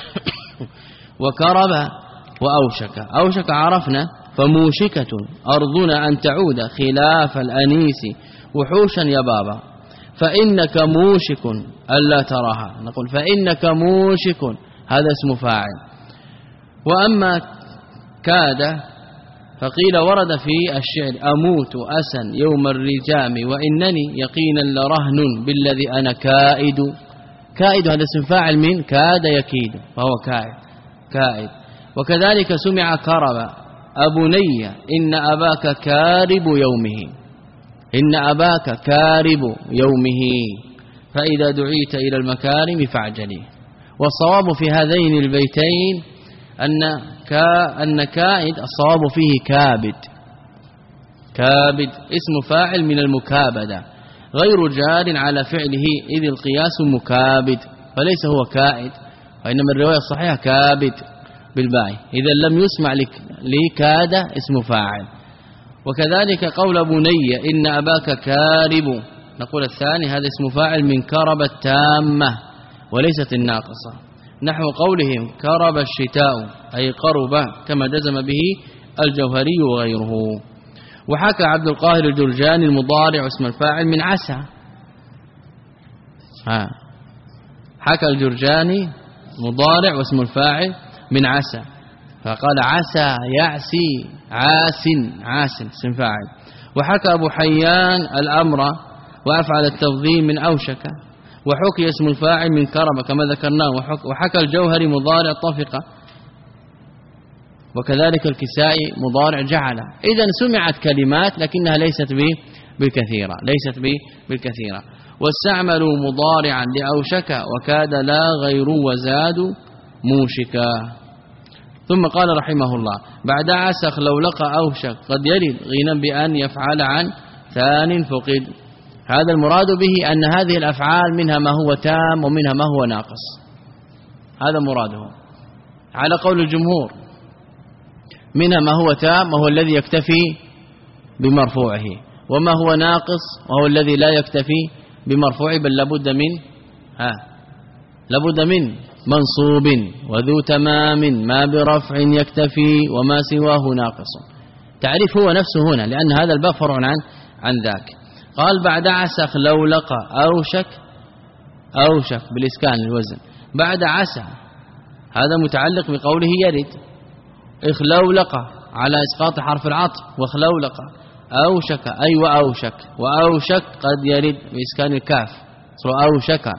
وكرب وأوشك. أوشك عرفنا، فموشكة أرضنا أن تعود خلاف الأنيس وحوشا يا بابا، فإنك موشك ألا تراها، نقول فإنك موشك هذا اسم فاعل. وأما كاد فقيل ورد في الشعر أموت أسا يوم الرجام وإنني يقينا لرهن بالذي أنا كائد. كائد هذا اسم فاعل من كاد يكيد فهو كائد كائد. وكذلك سمع كرب أبني إن أباك كارب يومه إن أباك كارب يومه فإذا دعيت إلى المكارم فاعجلي. والصواب في هذين البيتين أن كا أن كائد الصواب فيه كابد. كابد اسم فاعل من المكابدة غير جار على فعله إذ القياس مكابد فليس هو كائد وإنما الرواية الصحيحة كابد بالباء إذا لم يسمع لكاد اسم فاعل. وكذلك قول بني إن أباك كارب نقول الثاني هذا اسم فاعل من كرب التامة وليست الناقصة نحو قولهم كرب الشتاء أي قرب كما جزم به الجوهري وغيره. وحكى عبد القاهر الجرجاني المضارع اسم الفاعل من عسى. ها حكى الجرجاني مضارع واسم الفاعل من عسى فقال عسى يعسي عاس عاس اسم فاعل. وحكى أبو حيان الأمر وأفعل التفضيل من أوشك وحكي اسم الفاعل من كرب كما ذكرناه. وحكى الجوهري مضارع طفق وكذلك الكسائي مضارع جعل. إذا سمعت كلمات لكنها ليست بالكثيرة ليست بالكثيرة. واستعملوا مضارعا لأوشك وكاد لا غير وزاد موشكا. ثم قال رحمه الله بعد عسخ لو لقى أوشك قد يرد غينا بأن يفعل عن ثان فقد. هذا المراد به أن هذه الأفعال منها ما هو تام ومنها ما هو ناقص هذا مراده على قول الجمهور. منها ما هو تام وهو الذي يكتفي بمرفوعه وما هو ناقص وهو الذي لا يكتفي بمرفوعه بل لابد من ها لابد من منصوب وذو تمام ما برفع يكتفي وما سواه ناقص. تعريف هو نفسه هنا لأن هذا الباب فرع عن عن ذاك. قال بعد عسخ لو لقى أوشك أوشك بالإسكان الوزن بعد عسى هذا متعلق بقوله يرد. اخلولق على إسقاط حرف العطف واخلولق أوشك أي وأوشك وأوشك قد يرد بإسكان الكاف أوشك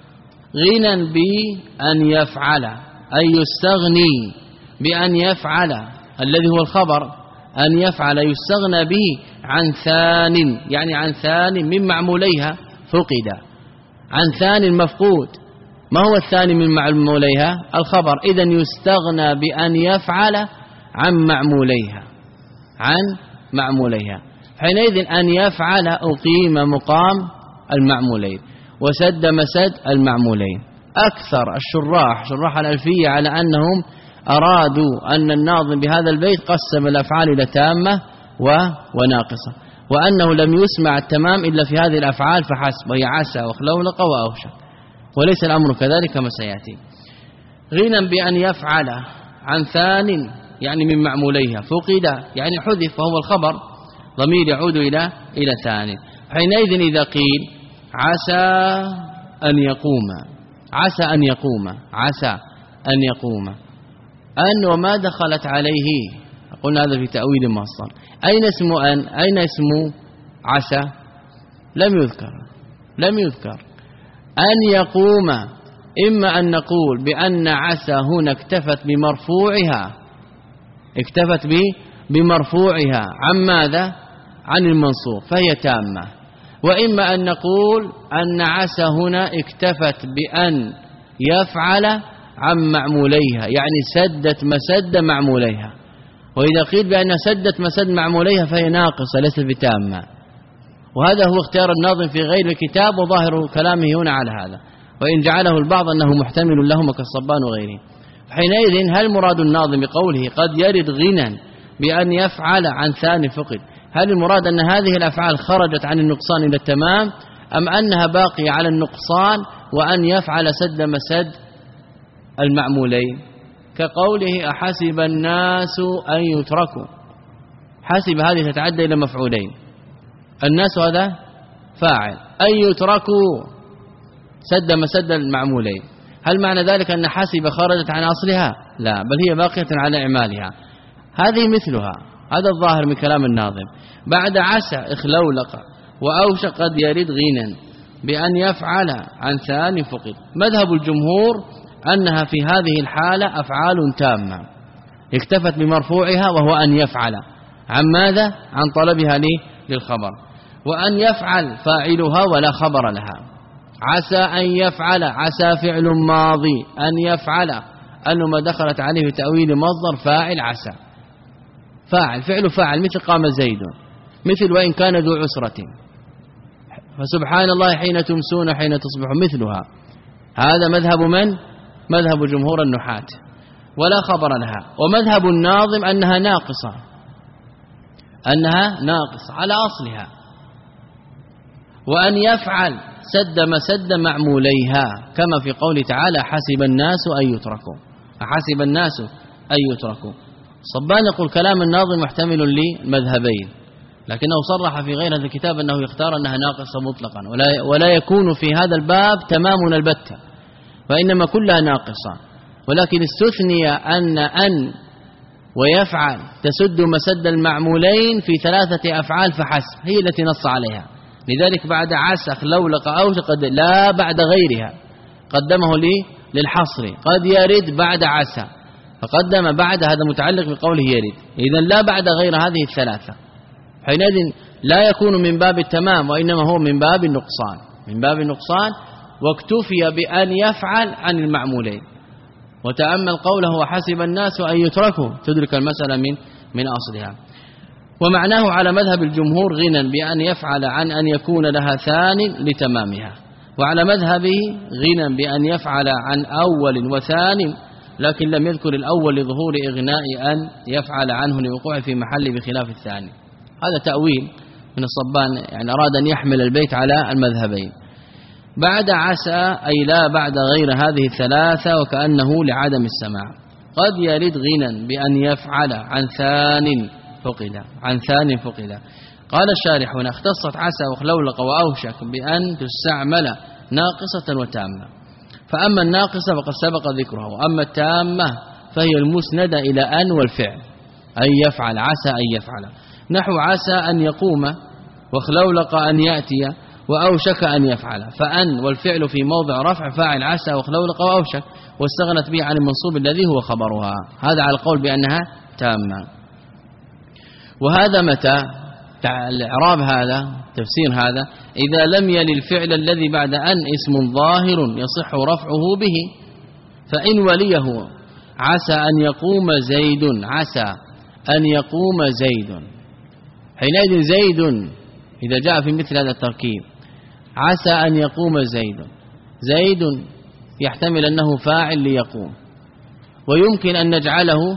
غنى بأن يفعل أي يستغني بأن يفعل الذي هو الخبر أن يفعل يستغنى به عن ثان يعني عن ثان من معموليها فقد عن ثان مفقود. ما هو الثاني من معموليها الخبر إذا يستغنى بأن يفعل عن معموليها عن معموليها حينئذ أن يفعل أقيم مقام المعمولين وسد مسد المعمولين. أكثر الشراح شراح الألفية على أنهم أرادوا أن الناظم بهذا البيت قسم الأفعال إلى تامة وناقصة وأنه لم يسمع التمام إلا في هذه الأفعال فحسب وهي عسى وخلولق وأوشك وليس الأمر كذلك كما سيأتي. غنى بأن يفعل عن ثان يعني من معموليها فقد يعني حذف وهو الخبر ضمير يعود إلى إلى ثان. حينئذ إذا قيل عسى أن يقوم عسى أن يقوم عسى أن يقوم أن وما دخلت عليه قلنا هذا في تأويل مصدر. أين اسم أن أين اسم عسى لم يذكر لم يذكر. أن يقوم إما أن نقول بأن عسى هنا اكتفت بمرفوعها اكتفت بمرفوعها عن ماذا عن المنصوب فهي تامة. وإما أن نقول أن عسى هنا اكتفت بأن يفعل عن معموليها يعني سدت مسد معموليها. وإذا قيل بأن سدت مسد معموليها فهي ناقصة ليست بتامة. وهذا هو اختيار الناظم في غير الكتاب وظاهر كلامه هنا على هذا وإن جعله البعض أنه محتمل لهما كالصبان وغيره. حينئذ هل مراد الناظم بقوله قد يرد غنى بأن يفعل عن ثاني فقد هل المراد أن هذه الأفعال خرجت عن النقصان إلى التمام أم أنها باقية على النقصان وأن يفعل سد مسد المعمولين كقوله أحسب الناس أن يتركوا. حسب هذه تتعدى إلى مفعولين الناس هذا فاعل أن يتركوا سد مسد المعمولين. هل معنى ذلك أن حسب خرجت عن أصلها لا بل هي باقية على إعمالها. هذه مثلها هذا الظاهر من كلام الناظم. بعد عسى اخلولق وأوشك قد يرد غينا بأن يفعل عن ثاني فقد. مذهب الجمهور أنها في هذه الحالة أفعال تامة اكتفت بمرفوعها وهو أن يفعل عن ماذا؟ عن طلبها للخبر، وأن يفعل فاعلها ولا خبر لها. عسى أن يفعل، عسى فعل ماضي، أن يفعل أنه ما دخلت عليه تأويل مصدر فاعل عسى، فاعل فعل فاعل، مثل قام زيد، مثل وإن كان ذو عسرة، فسبحان الله حين تمسون حين تصبحون، مثلها. هذا مذهب من؟ مذهب جمهور النحاة ولا خبر لها. ومذهب الناظم أنها ناقصة، أنها ناقصة على أصلها. وأن يفعل سد مسد معموليها، كما في قوله تعالى حسب الناس أن يتركوا، حسب الناس أن يتركوا. صبان يقول كلام الناظم محتمل للمذهبين، لكنه صرح في غير هذا الكتاب أنه يختار أنها ناقصة مطلقا، ولا, ولا يكون في هذا الباب تمام البتة، وإنما كلها ناقصة. ولكن استثني أن أن ويفعل تسد مسد المعمولين في ثلاثة أفعال فحسب، هي التي نص عليها. لذلك بعد عسى خلولق أوشك قد لا بعد غيرها، قدمه لي للحصر. قد يرد بعد عسى فقدم بعد، هذا متعلق بقوله يرد، إذن لا بعد غير هذه الثلاثة، حينئذ لا يكون من باب التمام، وإنما هو من باب النقصان، من باب النقصان. واكتفي بأن يفعل عن المعمولين. وتأمل قوله وحسب الناس أن يتركوا، تدرك المسألة من من أصلها. ومعناه على مذهب الجمهور غنى بأن يفعل عن أن يكون لها ثان لتمامها، وعلى مذهبه غنى بأن يفعل عن أول وثان، لكن لم يذكر الأول لظهور إغناء أن يفعل عنه لوقوع في محل بخلاف الثاني. هذا تأويل من الصبان، يعني أراد أن يحمل البيت على المذهبين. بعد عسى أي لا بعد غير هذه الثلاثة، وكأنه لعدم السماع. قد يرد غنى بأن يفعل عن ثان فقد، عن ثان فقد. قال الشارح هنا اختصت عسى وخلولق وأوشك بأن تستعمل ناقصة وتامة. فأما الناقصة فقد سبق ذكرها، وأما التامة فهي المسندة إلى أن والفعل، أن يفعل، عسى أن يفعل. نحو عسى أن يقوم، وخلولق أن يأتي، وأوشك أن يفعل. فأن والفعل في موضع رفع فاعل عسى وخلولق وأوشك، واستغنت به عن المنصوب الذي هو خبرها. هذا على القول بأنها تامة. وهذا متى الإعراب، هذا تفسير هذا إذا لم يل الفعل الذي بعد أن اسم ظاهر يصح رفعه به. فإن وليه عسى أن يقوم زيد، عسى أن يقوم زيد، حينئذ زيد إذا جاء في مثل هذا التركيب عسى أن يقوم زيد، زيد يحتمل أنه فاعل ليقوم، ويمكن أن نجعله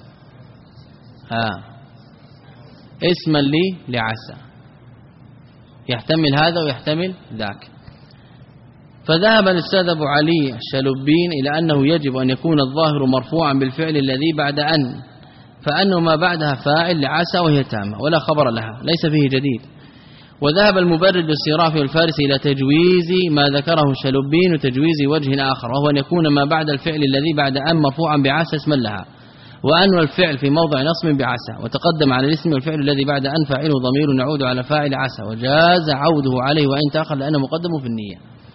ها اسما لي لعسى، يحتمل هذا ويحتمل ذاك. فذهب الأستاذ أبو علي الشلبين إلى أنه يجب أن يكون الظاهر مرفوعا بالفعل الذي بعد أن، فأنه ما بعدها فاعل لعسى وهي تامة ولا خبر لها، ليس فيه جديد. وذهب المبرد السرافي والفارسي إلى تجويز ما ذكره الشلبين وتجويز وجه آخر، وهو أن يكون ما بعد الفعل الذي بعد أن مرفوعا بعسى اسما لها، وأن والفعل في موضع نصب بعسى، وتقدم على الاسم والفعل الذي بعد أن فاعله ضمير يعود على فاعل عسى، وجاز عوده عليه وإن تأخر لأنه مقدم في النية.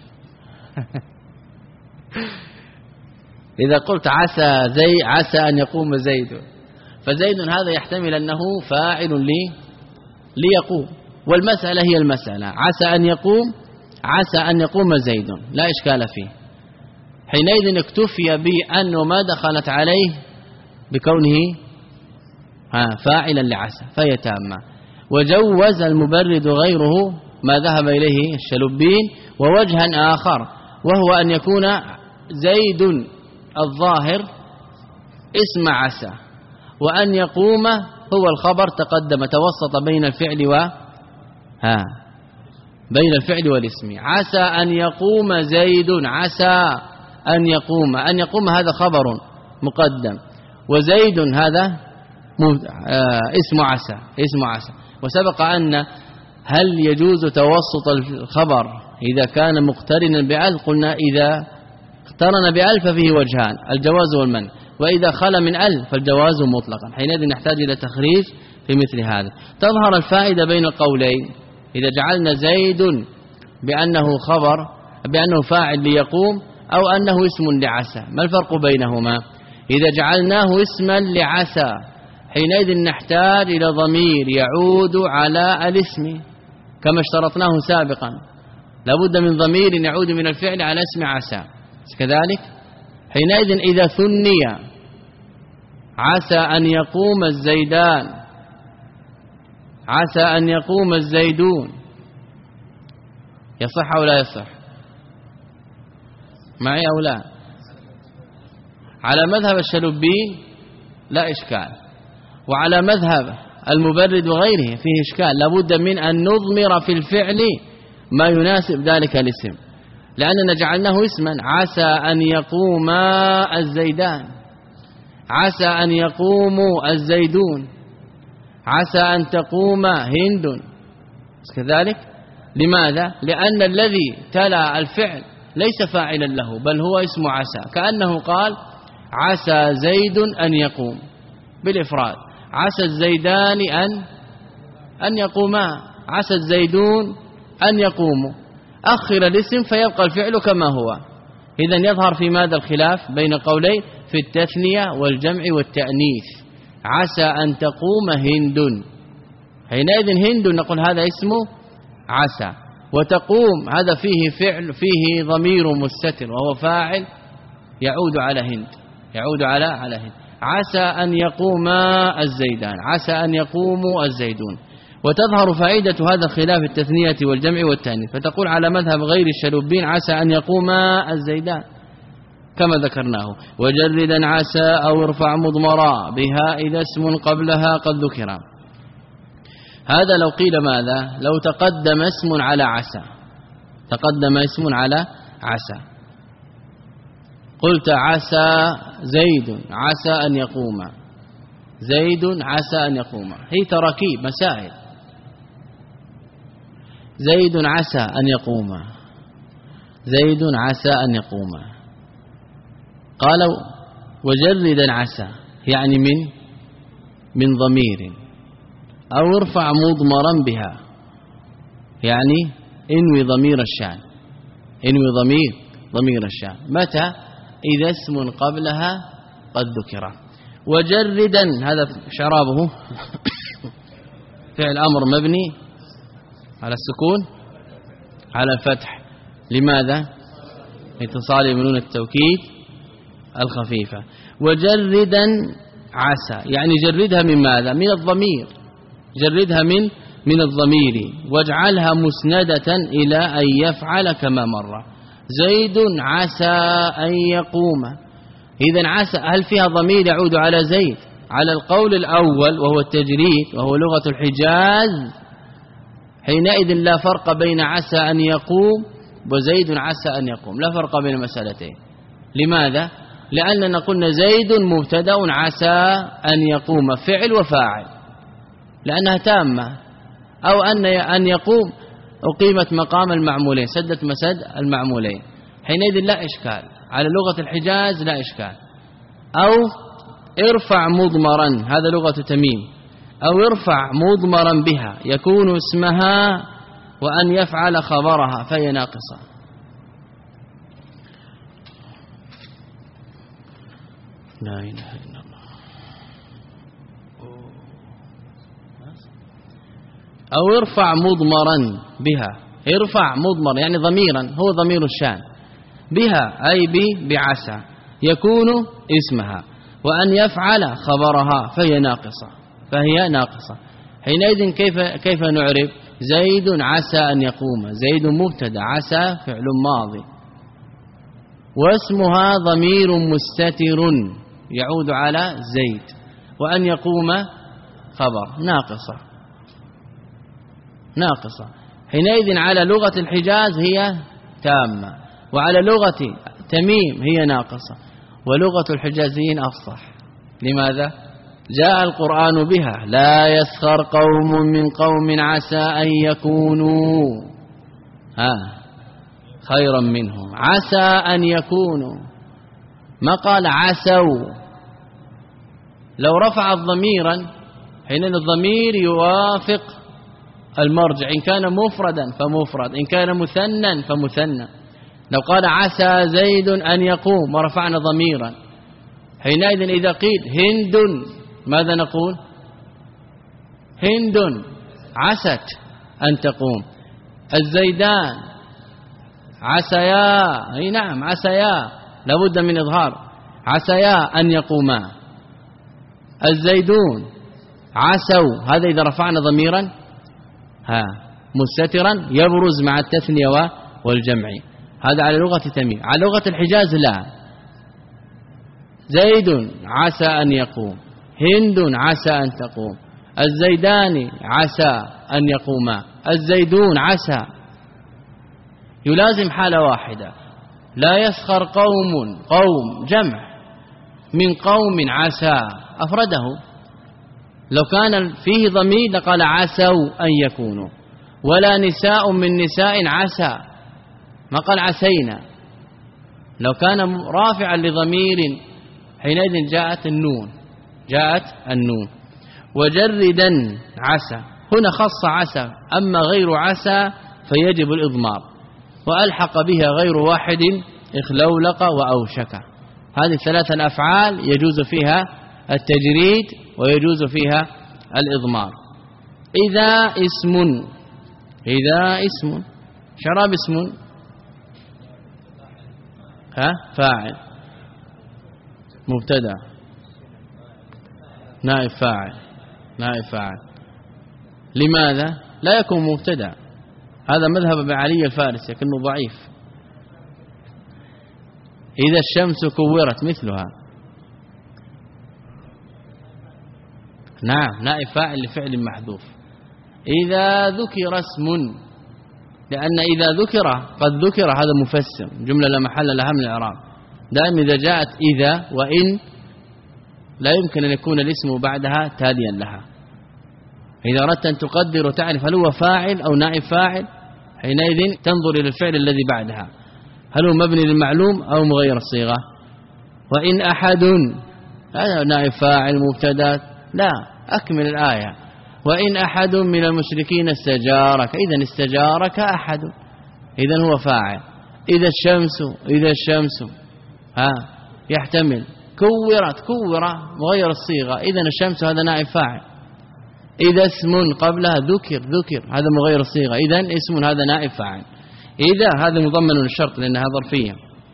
إذا قلت عسى زي عسى أن يقوم زيد، فزيد هذا يحتمل أنه فاعل لي ليقوم، والمسألة هي المسألة، عسى أن يقوم، عسى أن يقوم زيد، لا إشكال فيه. حينئذ اكتفي بأنه ما دخلت عليه بكونه فاعلا لعسى فهي تامة. وجوز المبرد غيره ما ذهب إليه الشلبين ووجها آخر، وهو أن يكون زيد الظاهر اسم عسى، وأن يقوم هو الخبر تقدم توسط بين الفعل و ها بين الفعل والاسم. عسى أن يقوم زيد، عسى أن يقوم، أن يقوم هذا خبر مقدم، وزيد هذا اسم عسى، اسم عسى. وسبق أن هل يجوز توسط الخبر إذا كان مقترنا بأل؟ قلنا إذا اقترن بأل ففيه وجهان، الجواز والمنع، وإذا خلا من أل فالجواز مطلقا. حينئذ نحتاج إلى تخريج في مثل هذا. تظهر الفائدة بين القولين إذا جعلنا زيد بأنه خبر بأنه فاعل ليقوم أو أنه اسم لعسى. ما الفرق بينهما؟ إذا جعلناه اسما لعسى حينئذ نحتاج إلى ضمير يعود على الاسم كما اشترطناه سابقا، لابد من ضمير يعود من الفعل على اسم عسى. كذلك حينئذ إذا ثني عسى أن يقوم الزيدان، عسى أن يقوم الزيدون، يصح أو لا يصح؟ معي أو لا؟ على مذهب الشلبي لا إشكال، وعلى مذهب المبرد وغيره فيه إشكال، لابد من أن نضمر في الفعل ما يناسب ذلك الاسم، لأننا جعلناه اسما. عسى أن يقوم الزيدان، عسى أن يقوم الزيدون، عسى أن تقوم هند. كذلك لماذا؟ لأن الذي تلا الفعل ليس فاعلا له بل هو اسم عسى، كأنه قال عسى زيد أن يقوم بالإفراد، عسى الزيدان أن أن يقوما، عسى الزيدون أن يقوموا، أخر الاسم فيبقى الفعل كما هو. إذن يظهر في ماذا الخلاف بين قولين؟ في التثنية والجمع والتأنيث. عسى أن تقوم هند، حينئذ هند نقول هذا اسمه عسى، وتقوم هذا فيه فعل فيه ضمير مستتر وهو فاعل يعود على هند، يعود على على هند. عسى أن يقوم الزيدان، عسى أن يقوموا الزيدون. وتظهر فائدة هذا الخلاف التثنية والجمع والتأنيث، فتقول على مذهب غير الشلوبين عسى أن يقوم الزيدان كما ذكرناه. وجردا عسى أو ارفع مضمرا بها إذا اسم قبلها قد ذكر. هذا لو قيل ماذا؟ لو تقدم اسم على عسى، تقدم اسم على عسى، قلت عسى زيد عسى أن يقوم، زيد عسى أن يقوم، هي تراكيب مسائل. زيد عسى أن يقوم، زيد عسى أن يقوم. قالوا وجردا عسى يعني من من ضمير، أو ارفع مضمرا بها يعني انوي ضمير الشان، انوي ضمير ضمير الشان. متى؟ إذا اسم قبلها قد ذكر. وجردا هذا شرابه فعل أمر مبني على السكون على الفتح. لماذا؟ اتصاله بنون التوكيد الخفيفة. وجردا عسى يعني جردها من ماذا؟ من الضمير، جردها من من الضمير واجعلها مسندة إلى أن يفعل كما مر. زيد عسى أن يقوم، إذن عسى هل فيها ضمير يعود على زيد؟ على القول الأول وهو التجريد وهو لغة الحجاز، حينئذ لا فرق بين عسى أن يقوم وزيد عسى أن يقوم، لا فرق بين المسألتين. لماذا؟ لأننا قلنا زيد مبتدأ عسى أن يقوم فعل وفاعل لأنها تامة، أو أن أن يقوم أقيمت مقام المعمولين، سدت مسد المعمولين، حينئذ لا إشكال على لغة الحجاز، لا إشكال. أو ارفع مضمرا هذا لغة تميم، أو ارفع مضمرا بها يكون اسمها وأن يفعل خبرها فهي ناقصة. لا إله إلا الله. أو ارفع مضمرا بها، ارفع مضمر يعني ضميرا هو ضمير الشان، بها أي بعسى يكون اسمها وأن يفعل خبرها فهي ناقصة، فهي ناقصة. حينئذ كيف كيف نعرف؟ زيد عسى أن يقوم، زيد مبتدا عسى فعل ماضي، واسمها ضمير مستتر يعود على زيد، وأن يقوم خبر ناقصة ناقصة. حينئذ على لغة الحجاز هي تامة، وعلى لغة تميم هي ناقصة، ولغة الحجازيين أفصح. لماذا؟ جاء القرآن بها لا يسخر قوم من قوم عسى أن يكونوا ها خيرا منهم، عسى أن يكونوا، ما قال عسوا. لو رفعت ضميرا حين الضمير يوافق المرجع، إن كان مفردا فمفرد، إن كان مثنى فمثنى. لو قال عسى زيد أن يقوم ورفعنا ضميرا، حينئذ إذا قيل هند ماذا نقول؟ هند عست أن تقوم. الزيدان عسيا، أي نعم عسيا لابد من إظهار، عسيا أن يقوما. الزيدون عسوا، هذا إذا رفعنا ضميرا ها مستترا يبرز مع التثنية والجمع. هذا على لغة تميم. على لغة الحجاز لا، زيد عسى أن يقوم، هند عسى أن تقوم، الزيدان عسى أن يقوما، الزيدون عسى. يلازم حالة واحدة، لا يسخر قوم، قوم جمع من قوم عسى أفرده، لو كان فيه ضمير لقال عسوا أن يكونوا، ولا نساء من نساء عسى ما قال عسينا. لو كان رافعا لضمير حينئذ جاءت النون، جاءت النون. وجردا عسى، هنا خص عسى، أما غير عسى فيجب الإضمار، وألحق بها غير واحد إخلولق وأوشك. هذه ثلاثة الأفعال يجوز فيها التجريد ويجوز فيها الإضمار. إذا اسم، إذا اسم، شراب اسم ها فاعل مبتدا نائب فاعل، نائب فاعل. لماذا لا يكون مبتدا؟ هذا مذهب ابن علي الفارسي لكنه ضعيف. إذا الشمس كورت مثلها، نعم نائب فاعل لفعل محذوف. إذا ذكر اسم، لأن إذا ذكر قد ذكر هذا مفسر، جملة لا محل لها من الإعراب. دائما إذا جاءت إذا وإن لا يمكن أن يكون الاسم بعدها تاليا لها. إذا أردت أن تقدر وتعرف هل هو فاعل أو نائب فاعل، حينئذ تنظر إلى الفعل الذي بعدها هل هو مبني للمعلوم أو مغير الصيغة. وإن أحد، هذا نائب فاعل مبتدا، لا أكمل الآية. وإن أحد من المشركين استجارك، إذن استجارك أحد، إذن هو فاعل. إذا الشمس، إذا الشمس ها يحتمل كورت، كور مغير الصيغة، إذن الشمس هذا نائب فاعل. إذا اسم قبلها ذكر، ذكر هذا مغير الصيغة، إذن اسم هذا نائب فاعل. إذا هذا مضمن للشرط لأنها ظرفية.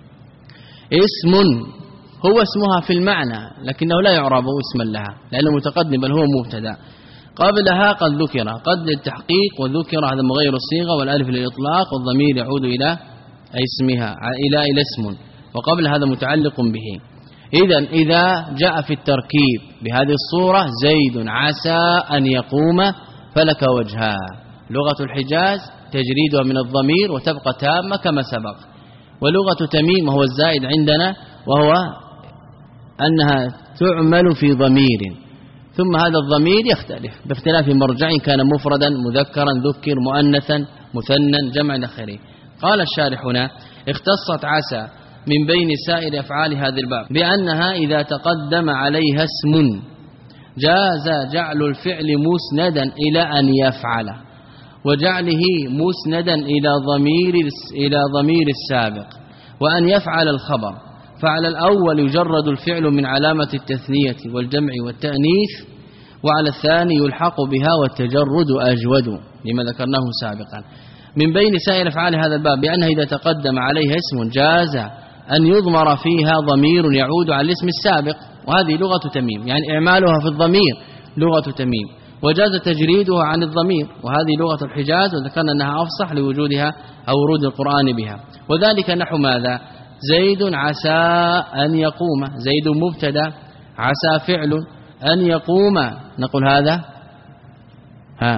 اسم هو اسمها في المعنى لكنه لا يعرب اسما لها لأنه متقدم بل هو مبتدا. قبلها قد ذكر، قد للتحقيق، وذكر هذا مغير الصيغة، والالف للإطلاق، والضمير يعود إلى اسمها إلى إلى اسم، وقبل هذا متعلق به. إذا إذا جاء في التركيب بهذه الصورة زيد عسى أن يقوم فلك وجهها. لغة الحجاز تجريدها من الضمير وتبقى تامة كما سبق. ولغة تميم وهو الزائد عندنا وهو أنها تعمل في ضمير، ثم هذا الضمير يختلف باختلاف مرجع، كان مفردا مذكرا ذكر مؤنثا مثنى جمع الاخرين. قال الشارح هنا اختصت عسى من بين سائر أفعال هذا الباب بأنها إذا تقدم عليها اسم جاز جعل الفعل مسندا إلى أن يفعل، وجعله مسندا إلى ضمير إلى ضمير السابق، وأن يفعل الخبر. فعلى الأول يجرد الفعل من علامة التثنية والجمع والتأنيث، وعلى الثاني يلحق بها والتجرد أجود لما ذكرناه سابقا. من بين سائر أفعال هذا الباب بأنها إذا تقدم عليها اسم جاز أن يضمر فيها ضمير يعود على الاسم السابق، وهذه لغة تميم، يعني إعمالها في الضمير لغة تميم، وجاز تجريدها عن الضمير، وهذه لغة الحجاز، وذكرنا أنها أفصح لوجودها أو ورود القرآن بها. وذلك نحو ماذا؟ زيد عسى أن يقوم، زيد مبتدا، عسى فعل، أن يقوم نقول هذا ها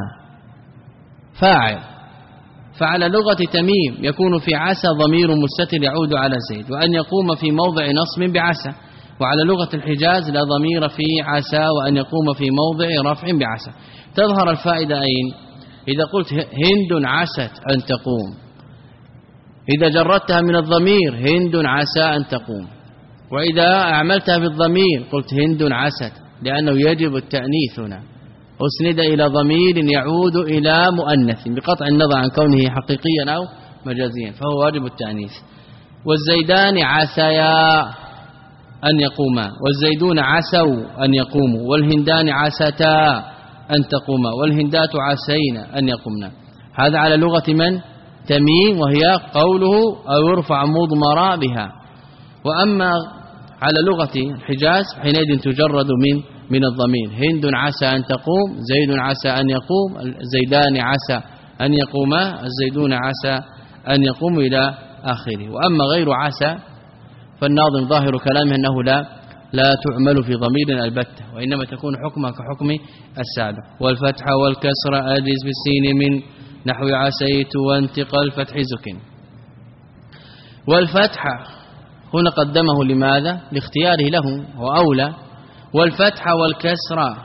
فاعل. فعلى لغة تميم يكون في عسى ضمير مستتر يعود على زيد، وأن يقوم في موضع نصب بعسى. وعلى لغة الحجاز لا ضمير في عسى، وأن يقوم في موضع رفع بعسى. تظهر الفائدة أين؟ إذا قلت هند عست أن تقوم، إذا جردتها من الضمير هند عسى أن تقوم، وإذا أعملتها بالضمير قلت هند عست، لأنه يجب التأنيث هنا، أسند إلى ضمير يعود إلى مؤنث بقطع النظر عن كونه حقيقيا أو مجازيا فهو واجب التأنيث. والزيدان عسيا أن يقوما، والزيدون عسوا أن يقوموا، والهندان عستا أن تقوما، والهندات عسين أن يقومنا. هذا على لغة من؟ تميم، وهي قوله أو يرفع مضمرا بها. وأما على لغة الحجاز حينئذ تجرد من من الضمير. هند عسى أن تقوم، زيد عسى أن يقوم، الزيدان عسى أن يقوما، الزيدون عسى أن يقوموا إلى آخره. وأما غير عسى فالناظم ظاهر كلامه أنه لا لا تعمل في ضمير البتة، وإنما تكون حكمها كحكم السابق. والفتح والكسر أجز بالسين من نحو عسيت وانتقى الفتح زك. والفتح هنا قدمه لماذا؟ لاختياره له وأولى. والفتح والكسر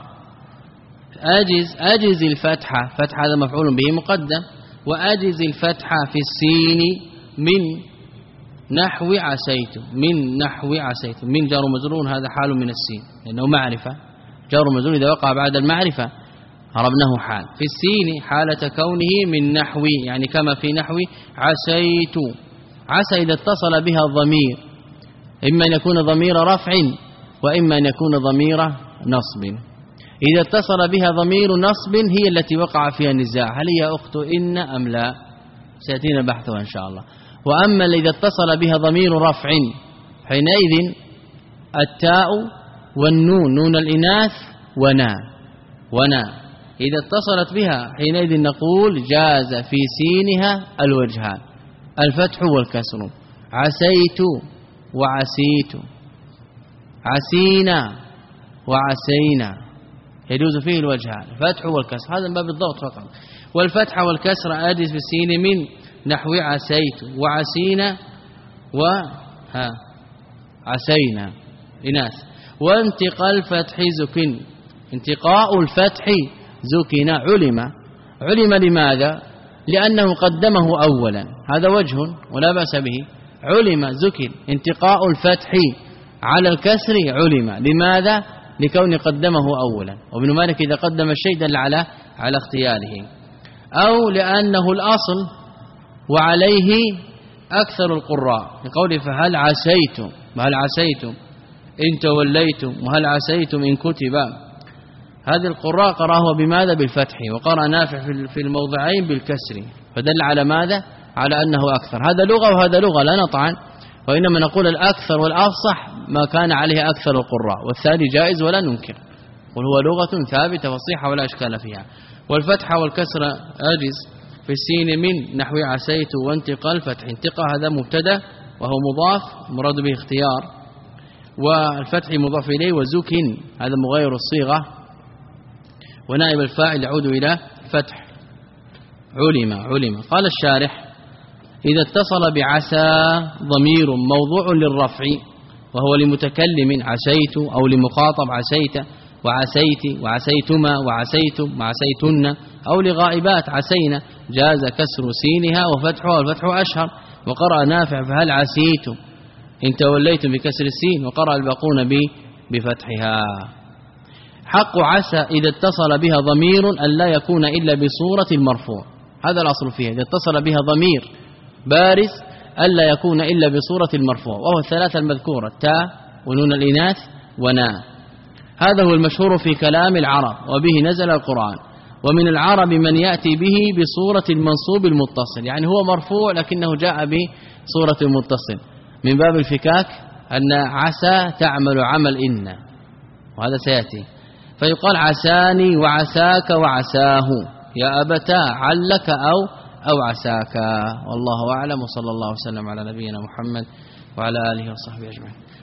أجز أجز الفتح، فتح هذا مفعول به مقدم، وأجز الفتح في السين من نحو عسيت، من نحو عسيت، من جار مجرور هذا حال من السين لأنه معرفة، جار مجرور إذا وقع بعد المعرفة عربناه حال. في السين حالة كونه من نحو، يعني كما في نحو عسيت. عسى إذا اتصل بها الضمير إما أن يكون ضمير رفع وإما أن يكون ضمير نصب. إذا اتصل بها ضمير نصب هي التي وقع فيها النزاع، هل هي أخت إن أم لا؟ سيأتينا بحثها إن شاء الله. وأما إذا اتصل بها ضمير رفع حينئذ التاء والنون، نون الإناث ونا ونا إذا اتصلت بها حينئذ نقول جاز في سينها الوجهان الفتح والكسر. عسيت وعسيت، عسينا وعسينا، يجوز فيه الوجهان الفتح والكسر، هذا من باب الضغط فقط. والفتح والكسر أجز بالسين من نحو عسيت وعسينا وها عسينا إناث. وانتقاء الفتح زكن، انتقاء الفتح زكن علم. علم لماذا؟ لأنه قدمه أولا، هذا وجه ولا بأس به. علم زكن انتقاء الفتح على الكسر علم، لماذا؟ لكون قدمه أولا. وابن مالك إذا قدم الشيء دل على على اختياره، أو لأنه الأصل وعليه أكثر القراء لقوله فهل عسيتم وهل عسيتم إن توليتم وهل عسيتم إن كتب. هذه القراء قرأه بماذا؟ بالفتح، وقرأ نافع في الموضعين بالكسر، فدل على ماذا؟ على أنه أكثر. هذا لغة وهذا لغة لا نطعن، وإنما نقول الأكثر والأفصح ما كان عليه أكثر القراء، والثاني جائز ولا ننكر، وهو لغة ثابتة فصيحة ولا إشكال فيها. والفتح والكسر أجز في السين من نحو عسيت وانتقى الفتح. انتقى هذا مبتدا وهو مضاف مراد به اختيار، والفتح مضاف إليه. وزكن هذا مغير الصيغة، ونائب الفاعل يعود إلى فتح. علم علم. قال الشارح إذا اتصل بعسى ضمير موضوع للرفع وهو لمتكلم عسيت أو لمخاطب عسيت وعسيت وعسيتما وعسيتم وعسيتن، أو لغائبات عسينا، جاز كسر سينها وفتحها، والفتح أشهر. وقرأ نافع فهل عسيتم إن توليتم بكسر السين، وقرأ الباقون بفتحها. حق عسى إذا اتصل بها ضمير أن لا يكون إلا بصورة المرفوع، هذا الأصل فيها. إذا اتصل بها ضمير بارز ألا يكون إلا بصورة المرفوع، وهو الثلاثة المذكورة تاء ونون الإناث ونا. هذا هو المشهور في كلام العرب، وبه نزل القرآن. ومن العرب من يأتي به بصورة المنصوب المتصل، يعني هو مرفوع لكنه جاء بصورة المتصل، من باب الفكاك أن عسى تعمل عمل إن، وهذا سيأتي. فيقال عساني وعساك وعساه يا أبتا علك أو أو عساك. والله أعلم، وصلى الله وسلم على نبينا محمد وعلى آله وصحبه أجمعين.